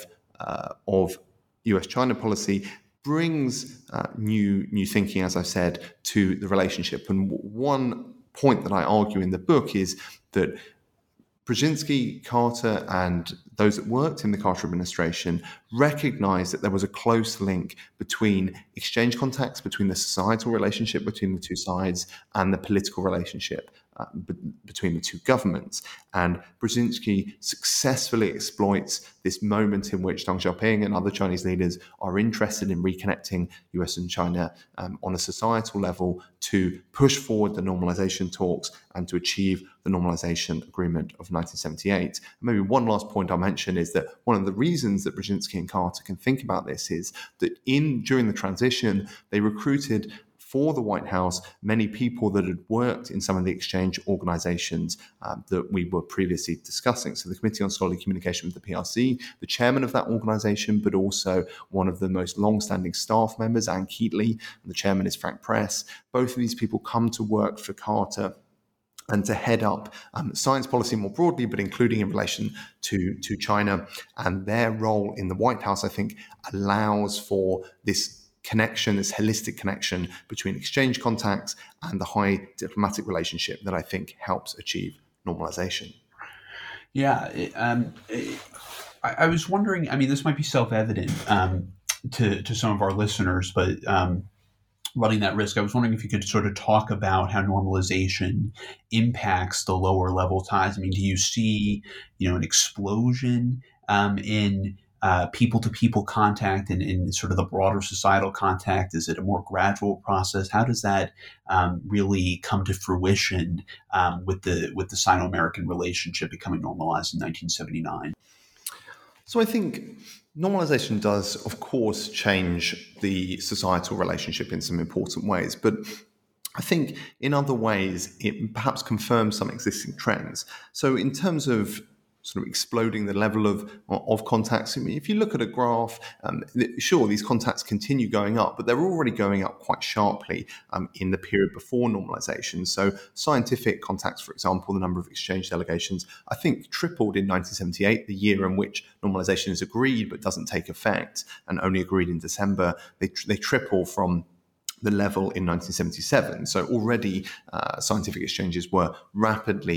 US-China policy, brings new thinking, as I've said, to the relationship. And one point that I argue in the book is that Brzezinski, Carter, and those that worked in the Carter administration recognized that there was a close link between exchange contacts, between the societal relationship between the two sides, and the political relationship between the two governments. And Brzezinski successfully exploits this moment in which Deng Xiaoping and other Chinese leaders are interested in reconnecting US and China on a societal level to push forward the normalization talks and to achieve the normalization agreement of 1978. Maybe one last point I'll mention is that one of the reasons that Brzezinski and Carter can think about this is that during the transition, they recruited for the White House many people that had worked in some of the exchange organizations that we were previously discussing. So the Committee on Scholarly Communication with the PRC, the chairman of that organization, but also one of the most long-standing staff members, Ann Keatley, and the chairman is Frank Press. Both of these people come to work for Carter and to head up science policy more broadly, but including in relation to China. And their role in the White House, I think, allows for this connection, this holistic connection between exchange contacts and the high diplomatic relationship that I think helps achieve normalization. Yeah, I was wondering, I mean, this might be self-evident to some of our listeners, but running that risk, I was wondering if you could sort of talk about how normalization impacts the lower level ties. I mean, do you see, an explosion in people-to-people contact and in sort of the broader societal contact? Is it a more gradual process? How does that really come to fruition with the Sino-American relationship becoming normalized in 1979? So I think normalization does, of course, change the societal relationship in some important ways, but I think in other ways it perhaps confirms some existing trends. So in terms of sort of exploding the level of contacts. I mean, if you look at a graph, sure, these contacts continue going up, but they're already going up quite sharply in the period before normalization. So scientific contacts, for example, the number of exchange delegations, I think tripled in 1978, the year in which normalization is agreed but doesn't take effect, and only agreed in December. They triple from the level in 1977. So already scientific exchanges were rapidly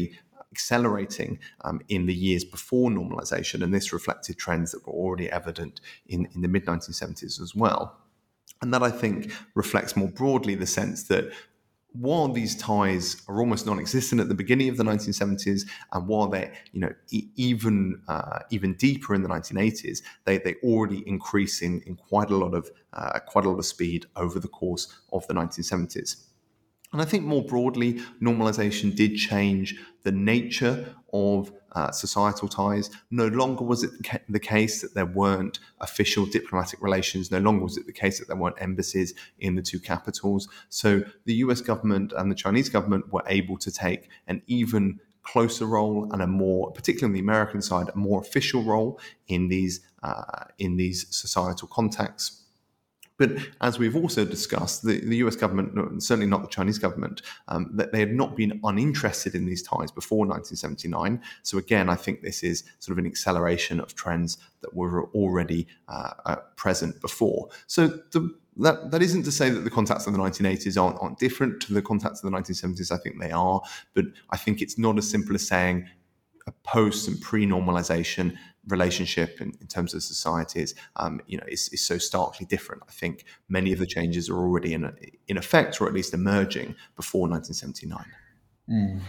accelerating in the years before normalization, and this reflected trends that were already evident in the mid-1970s as well. And that, I think, reflects more broadly the sense that while these ties are almost non-existent at the beginning of the 1970s, and while they're even deeper in the 1980s, they already increase in quite a lot of speed over the course of the 1970s. And I think more broadly, normalization did change the nature of societal ties. No longer was it the case that there weren't official diplomatic relations. No longer was it the case that there weren't embassies in the two capitals. So the US government and the Chinese government were able to take an even closer role and particularly on the American side, a more official role in these societal contexts. But as we've also discussed, the US government, certainly not the Chinese government, that they had not been uninterested in these ties before 1979. So again, I think this is sort of an acceleration of trends that were already present before. So that isn't to say that the contacts of the 1980s aren't different to the contacts of the 1970s. I think they are, but I think it's not as simple as saying a post and pre-normalization relationship in terms of societies, is so starkly different. I think many of the changes are already in effect, or at least emerging before 1979.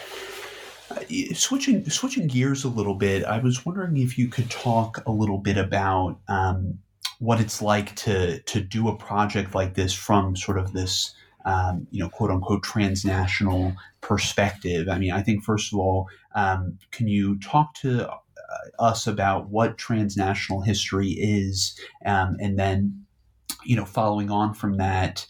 Switching gears a little bit, I was wondering if you could talk a little bit about what it's like to do a project like this from sort of this quote unquote transnational perspective. I mean, I think first of all, can you talk to us about what transnational history is, and then, following on from that,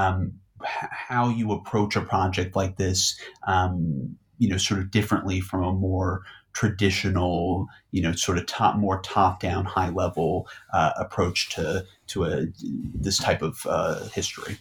how you approach a project like this, sort of differently from a more traditional, sort of more top-down, high-level approach to this type of history.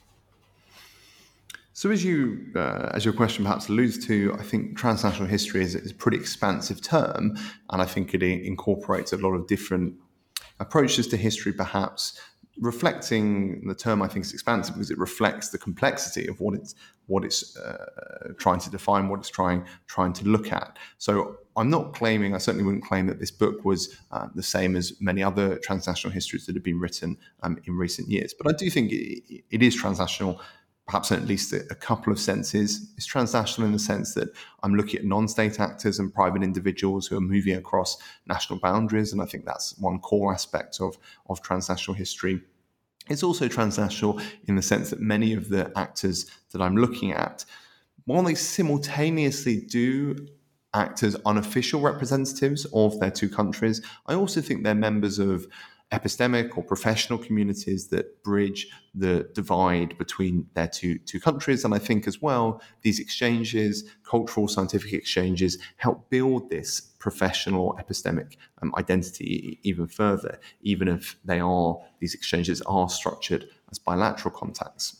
So as your question perhaps alludes to, I think transnational history is a pretty expansive term, and I think it incorporates a lot of different approaches to history, perhaps reflecting the term. I think is expansive because it reflects the complexity of what it's trying to define, what it's trying to look at. So I certainly wouldn't claim that this book was the same as many other transnational histories that have been written in recent years. But I do think it is transnational, perhaps in at least a couple of senses. It's transnational in the sense that I'm looking at non-state actors and private individuals who are moving across national boundaries, and I think that's one core aspect of transnational history. It's also transnational in the sense that many of the actors that I'm looking at, while they simultaneously do act as unofficial representatives of their two countries, I also think they're members of epistemic or professional communities that bridge the divide between their two countries. And I think as well, these exchanges, cultural, scientific exchanges, help build this professional epistemic identity even further, even if these exchanges are structured as bilateral contacts.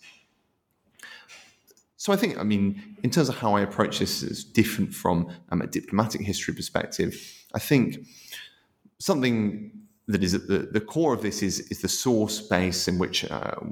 So I think, in terms of how I approach this is different from a diplomatic history perspective. I think something that is at the core of this is the source base in which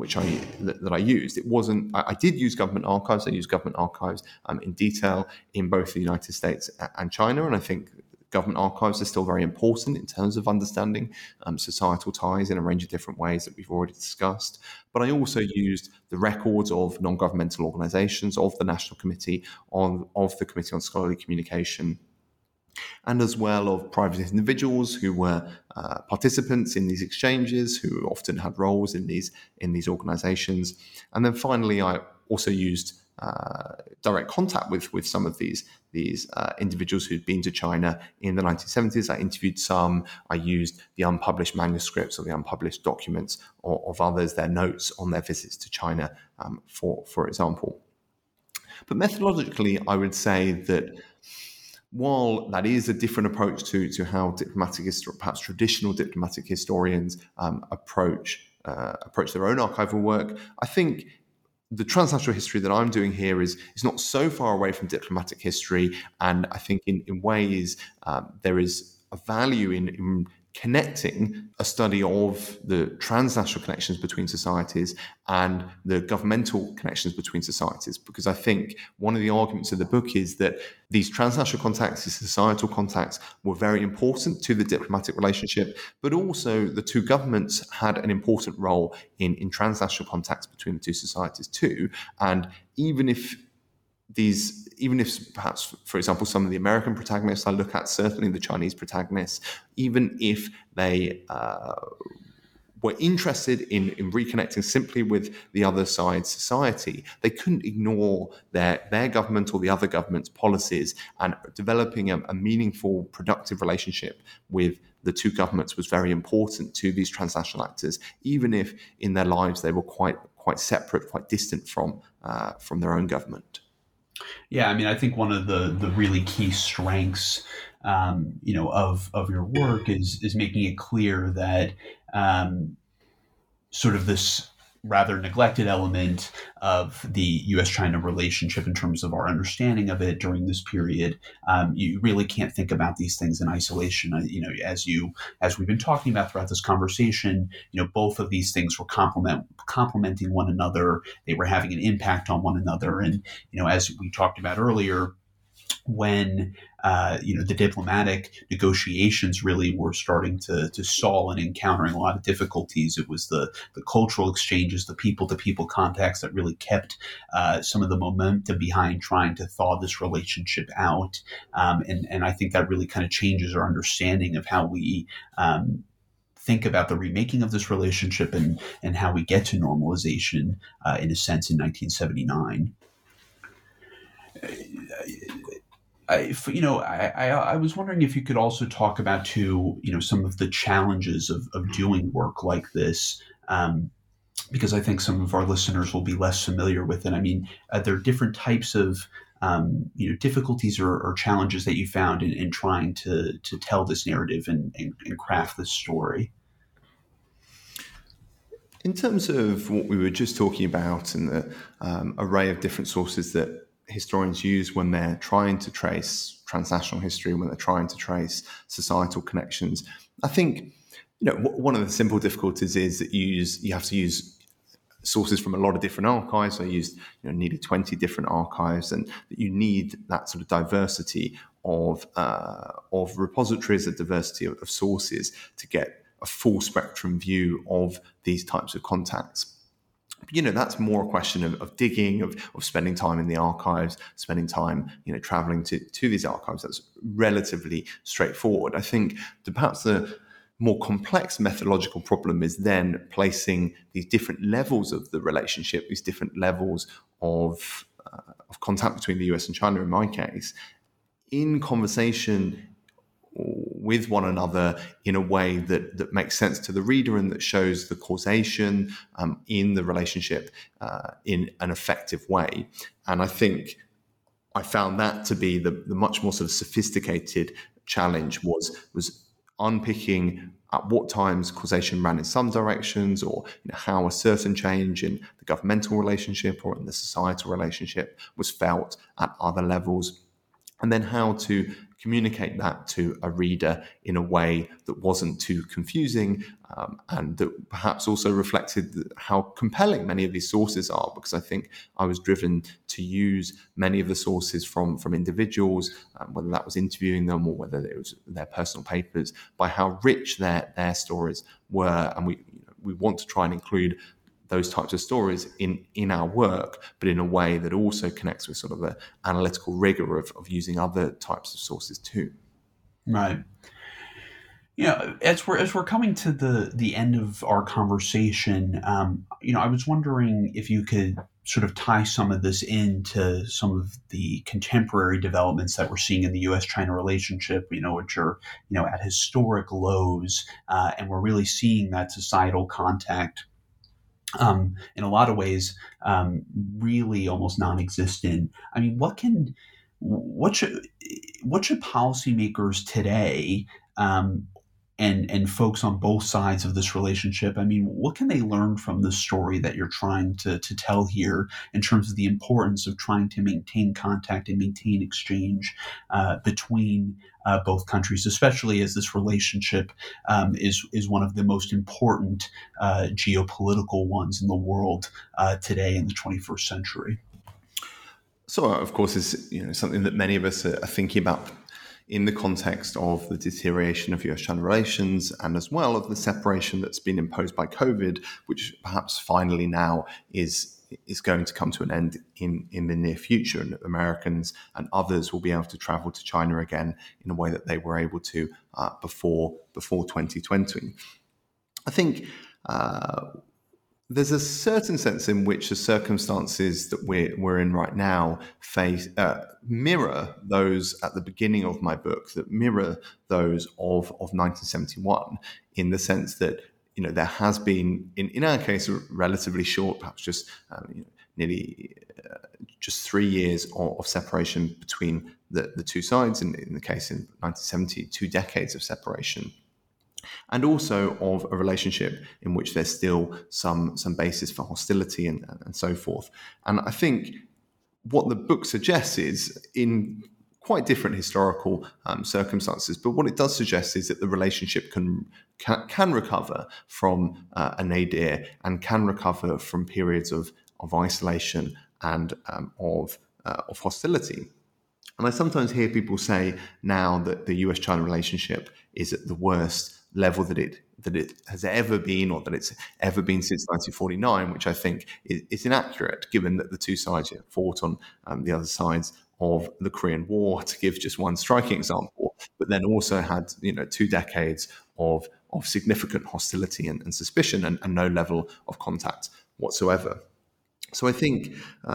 I used. It wasn't. I did use government archives. I used government archives in detail in both the United States and China, and I think government archives are still very important in terms of understanding societal ties in a range of different ways that we've already discussed. But I also used the records of non-governmental organizations, of the National Committee, of the Committee on Scholarly Communication, and as well of private individuals who were participants in these exchanges, who often had roles in these organizations. And then finally, I also used direct contact with some of these individuals who'd been to China in the 1970s. I interviewed some. I used the unpublished manuscripts or the unpublished documents of others, their notes on their visits to China, for example. But methodologically, I would say that while that is a different approach to how perhaps traditional diplomatic historians approach their own archival work, I think the transnational history that I'm doing here is not so far away from diplomatic history, and I think in ways there is a value in connecting a study of the transnational connections between societies and the governmental connections between societies. Because I think one of the arguments of the book is that these transnational contacts, these societal contacts, were very important to the diplomatic relationship, but also the two governments had an important role in transnational contacts between the two societies too. And even if perhaps, for example, some of the American protagonists I look at, certainly the Chinese protagonists, even if they were interested in reconnecting simply with the other side's society, they couldn't ignore their government or the other government's policies, and developing a meaningful, productive relationship with the two governments was very important to these transnational actors, even if in their lives they were quite separate, quite distant from their own government. Yeah, I mean, I think one of the really key strengths, of your work is making it clear that sort of this rather neglected element of the U.S.-China relationship in terms of our understanding of it during this period. You really can't think about these things in isolation. As we've been talking about throughout this conversation, both of these things were complementing one another. They were having an impact on one another. And, as we talked about earlier, when the diplomatic negotiations really were starting to stall and encountering a lot of difficulties, it was the cultural exchanges, the people-to-people contacts that really kept some of the momentum behind trying to thaw this relationship out. And I think that really kind of changes our understanding of how we think about the remaking of this relationship and how we get to normalization, in a sense, in 1979. I was wondering if you could also talk about too, some of the challenges of doing work like this, because I think some of our listeners will be less familiar with it. I mean, there are different types of difficulties or challenges that you found in trying to tell this narrative and craft this story. In terms of what we were just talking about and the array of different sources that historians use when they're trying to trace transnational history, when they're trying to trace societal connections, I think one of the simple difficulties is that you have to use sources from a lot of different archives. I used nearly 20 different archives, and that you need that sort of diversity of repositories, a diversity of sources to get a full spectrum view of these types of contacts. That's more a question of digging, of spending time in the archives, spending time, traveling to these archives. That's relatively straightforward. I think perhaps the more complex methodological problem is then placing these different levels of the relationship, these different levels of contact between the US and China, in my case, in conversation with one another in a way that makes sense to the reader and that shows the causation in the relationship in an effective way. And I think I found that to be the much more sort of sophisticated challenge was unpicking at what times causation ran in some directions, or how a certain change in the governmental relationship or in the societal relationship was felt at other levels, and then how to communicate that to a reader in a way that wasn't too confusing, and that perhaps also reflected how compelling many of these sources are, because I think I was driven to use many of the sources from individuals, whether that was interviewing them or whether it was their personal papers, by how rich their stories were. And we want to try and include those types of stories in our work, but in a way that also connects with sort of the analytical rigor of using other types of sources too. Right. As we're coming to the end of our conversation, I was wondering if you could sort of tie some of this into some of the contemporary developments that we're seeing in the U.S.-China relationship, which are, at historic lows, and we're really seeing that societal contact in a lot of ways, really almost non-existent. I mean, what should policymakers today, and folks on both sides of this relationship, I mean, what can they learn from the story that you're trying to tell here in terms of the importance of trying to maintain contact and maintain exchange between both countries, especially as this relationship is one of the most important geopolitical ones in the world today in the 21st century? So, of course, is something that many of us are thinking about in the context of the deterioration of US-China relations and as well of the separation that's been imposed by COVID, which perhaps finally now is going to come to an end in the near future, and Americans and others will be able to travel to China again in a way that they were able to before 2020. I think there's a certain sense in which the circumstances that we're in right now mirror those at the beginning of my book, that mirror those of 1971, in the sense that there has been, in our case, a relatively short, perhaps just nearly just 3 years of separation between the two sides. In the case in 1970, 2 decades of separation. And also of a relationship in which there's still some basis for hostility and so forth. And I think what the book suggests is, in quite different historical circumstances, but what it does suggest is that the relationship can recover from a nadir and can recover from periods of isolation and of hostility. And I sometimes hear people say now that the US-China relationship is at the worst level that it has ever been, or that it's ever been since 1949, which I think is inaccurate, given that the two sides fought on the other sides of the Korean War, to give just one striking example, but then also had 2 decades of significant hostility and suspicion and no level of contact whatsoever. So I think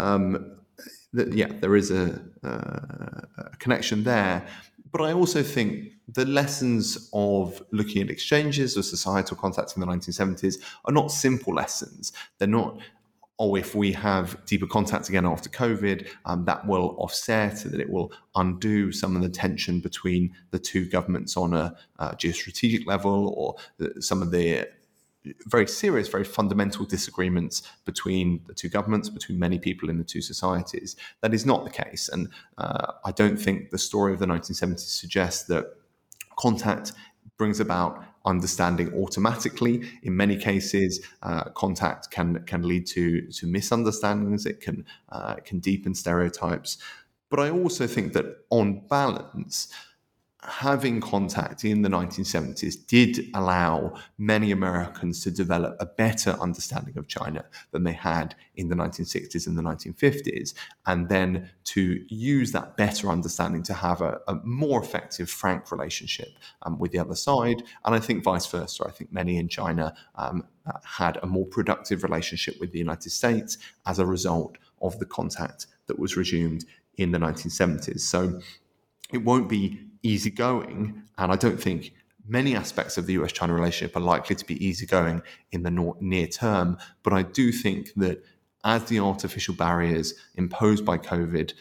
that there is a connection there. But I also think the lessons of looking at exchanges or societal contacts in the 1970s are not simple lessons. They're not, if we have deeper contact again after COVID, that will offset, that it will undo some of the tension between the two governments on a geostrategic level, or some of the very serious, very fundamental disagreements between the two governments, between many people in the two societies. That is not the case. And I don't think the story of the 1970s suggests that contact brings about understanding automatically. In many cases, contact can lead to misunderstandings. It can deepen stereotypes. But I also think that on balance, having contact in the 1970s did allow many Americans to develop a better understanding of China than they had in the 1960s and the 1950s, and then to use that better understanding to have a more effective, frank relationship with the other side. And I think vice versa. I think many in China had a more productive relationship with the United States as a result of the contact that was resumed in the 1970s. So it won't be easygoing, and I don't think many aspects of the US-China relationship are likely to be easygoing in the near term. But I do think that as the artificial barriers imposed by COVID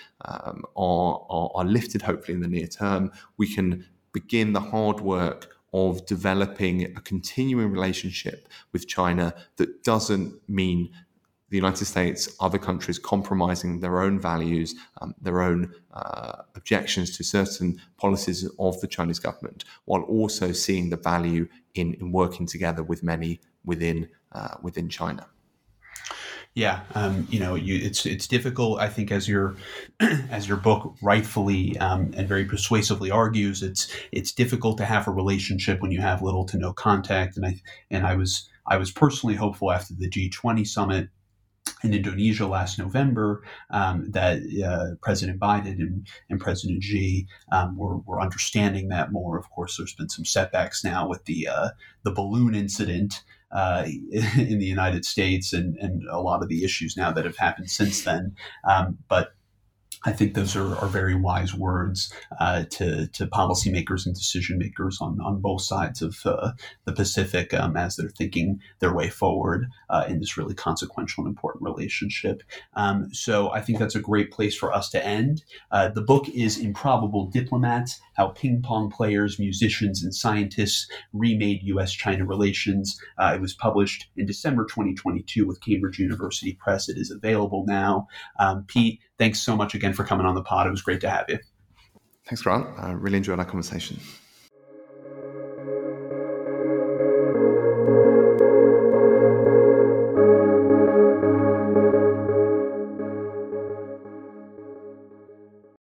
are lifted, hopefully in the near term, we can begin the hard work of developing a continuing relationship with China that doesn't mean the United States, other countries compromising their own values, their own objections to certain policies of the Chinese government, while also seeing the value in working together with many within China. Yeah, it's difficult. I think, as your book rightfully and very persuasively argues, it's difficult to have a relationship when you have little to no contact. And I was personally hopeful after the G20 summit in Indonesia last November that President Biden and President Xi were understanding that more. Of course, there's been some setbacks now with the balloon incident in the United States and a lot of the issues now that have happened since then. But I think those are very wise words to policymakers and decision makers on both sides of the Pacific as they're thinking their way forward in this really consequential and important relationship. So I think that's a great place for us to end. The book is Improbable Diplomats: How Ping Pong Players, Musicians, and Scientists Remade U.S.-China Relations. It was published in December 2022 with Cambridge University Press. It is available now. Pete, thanks so much again for coming on the pod. It was great to have you. Thanks, Grant. I really enjoyed our conversation.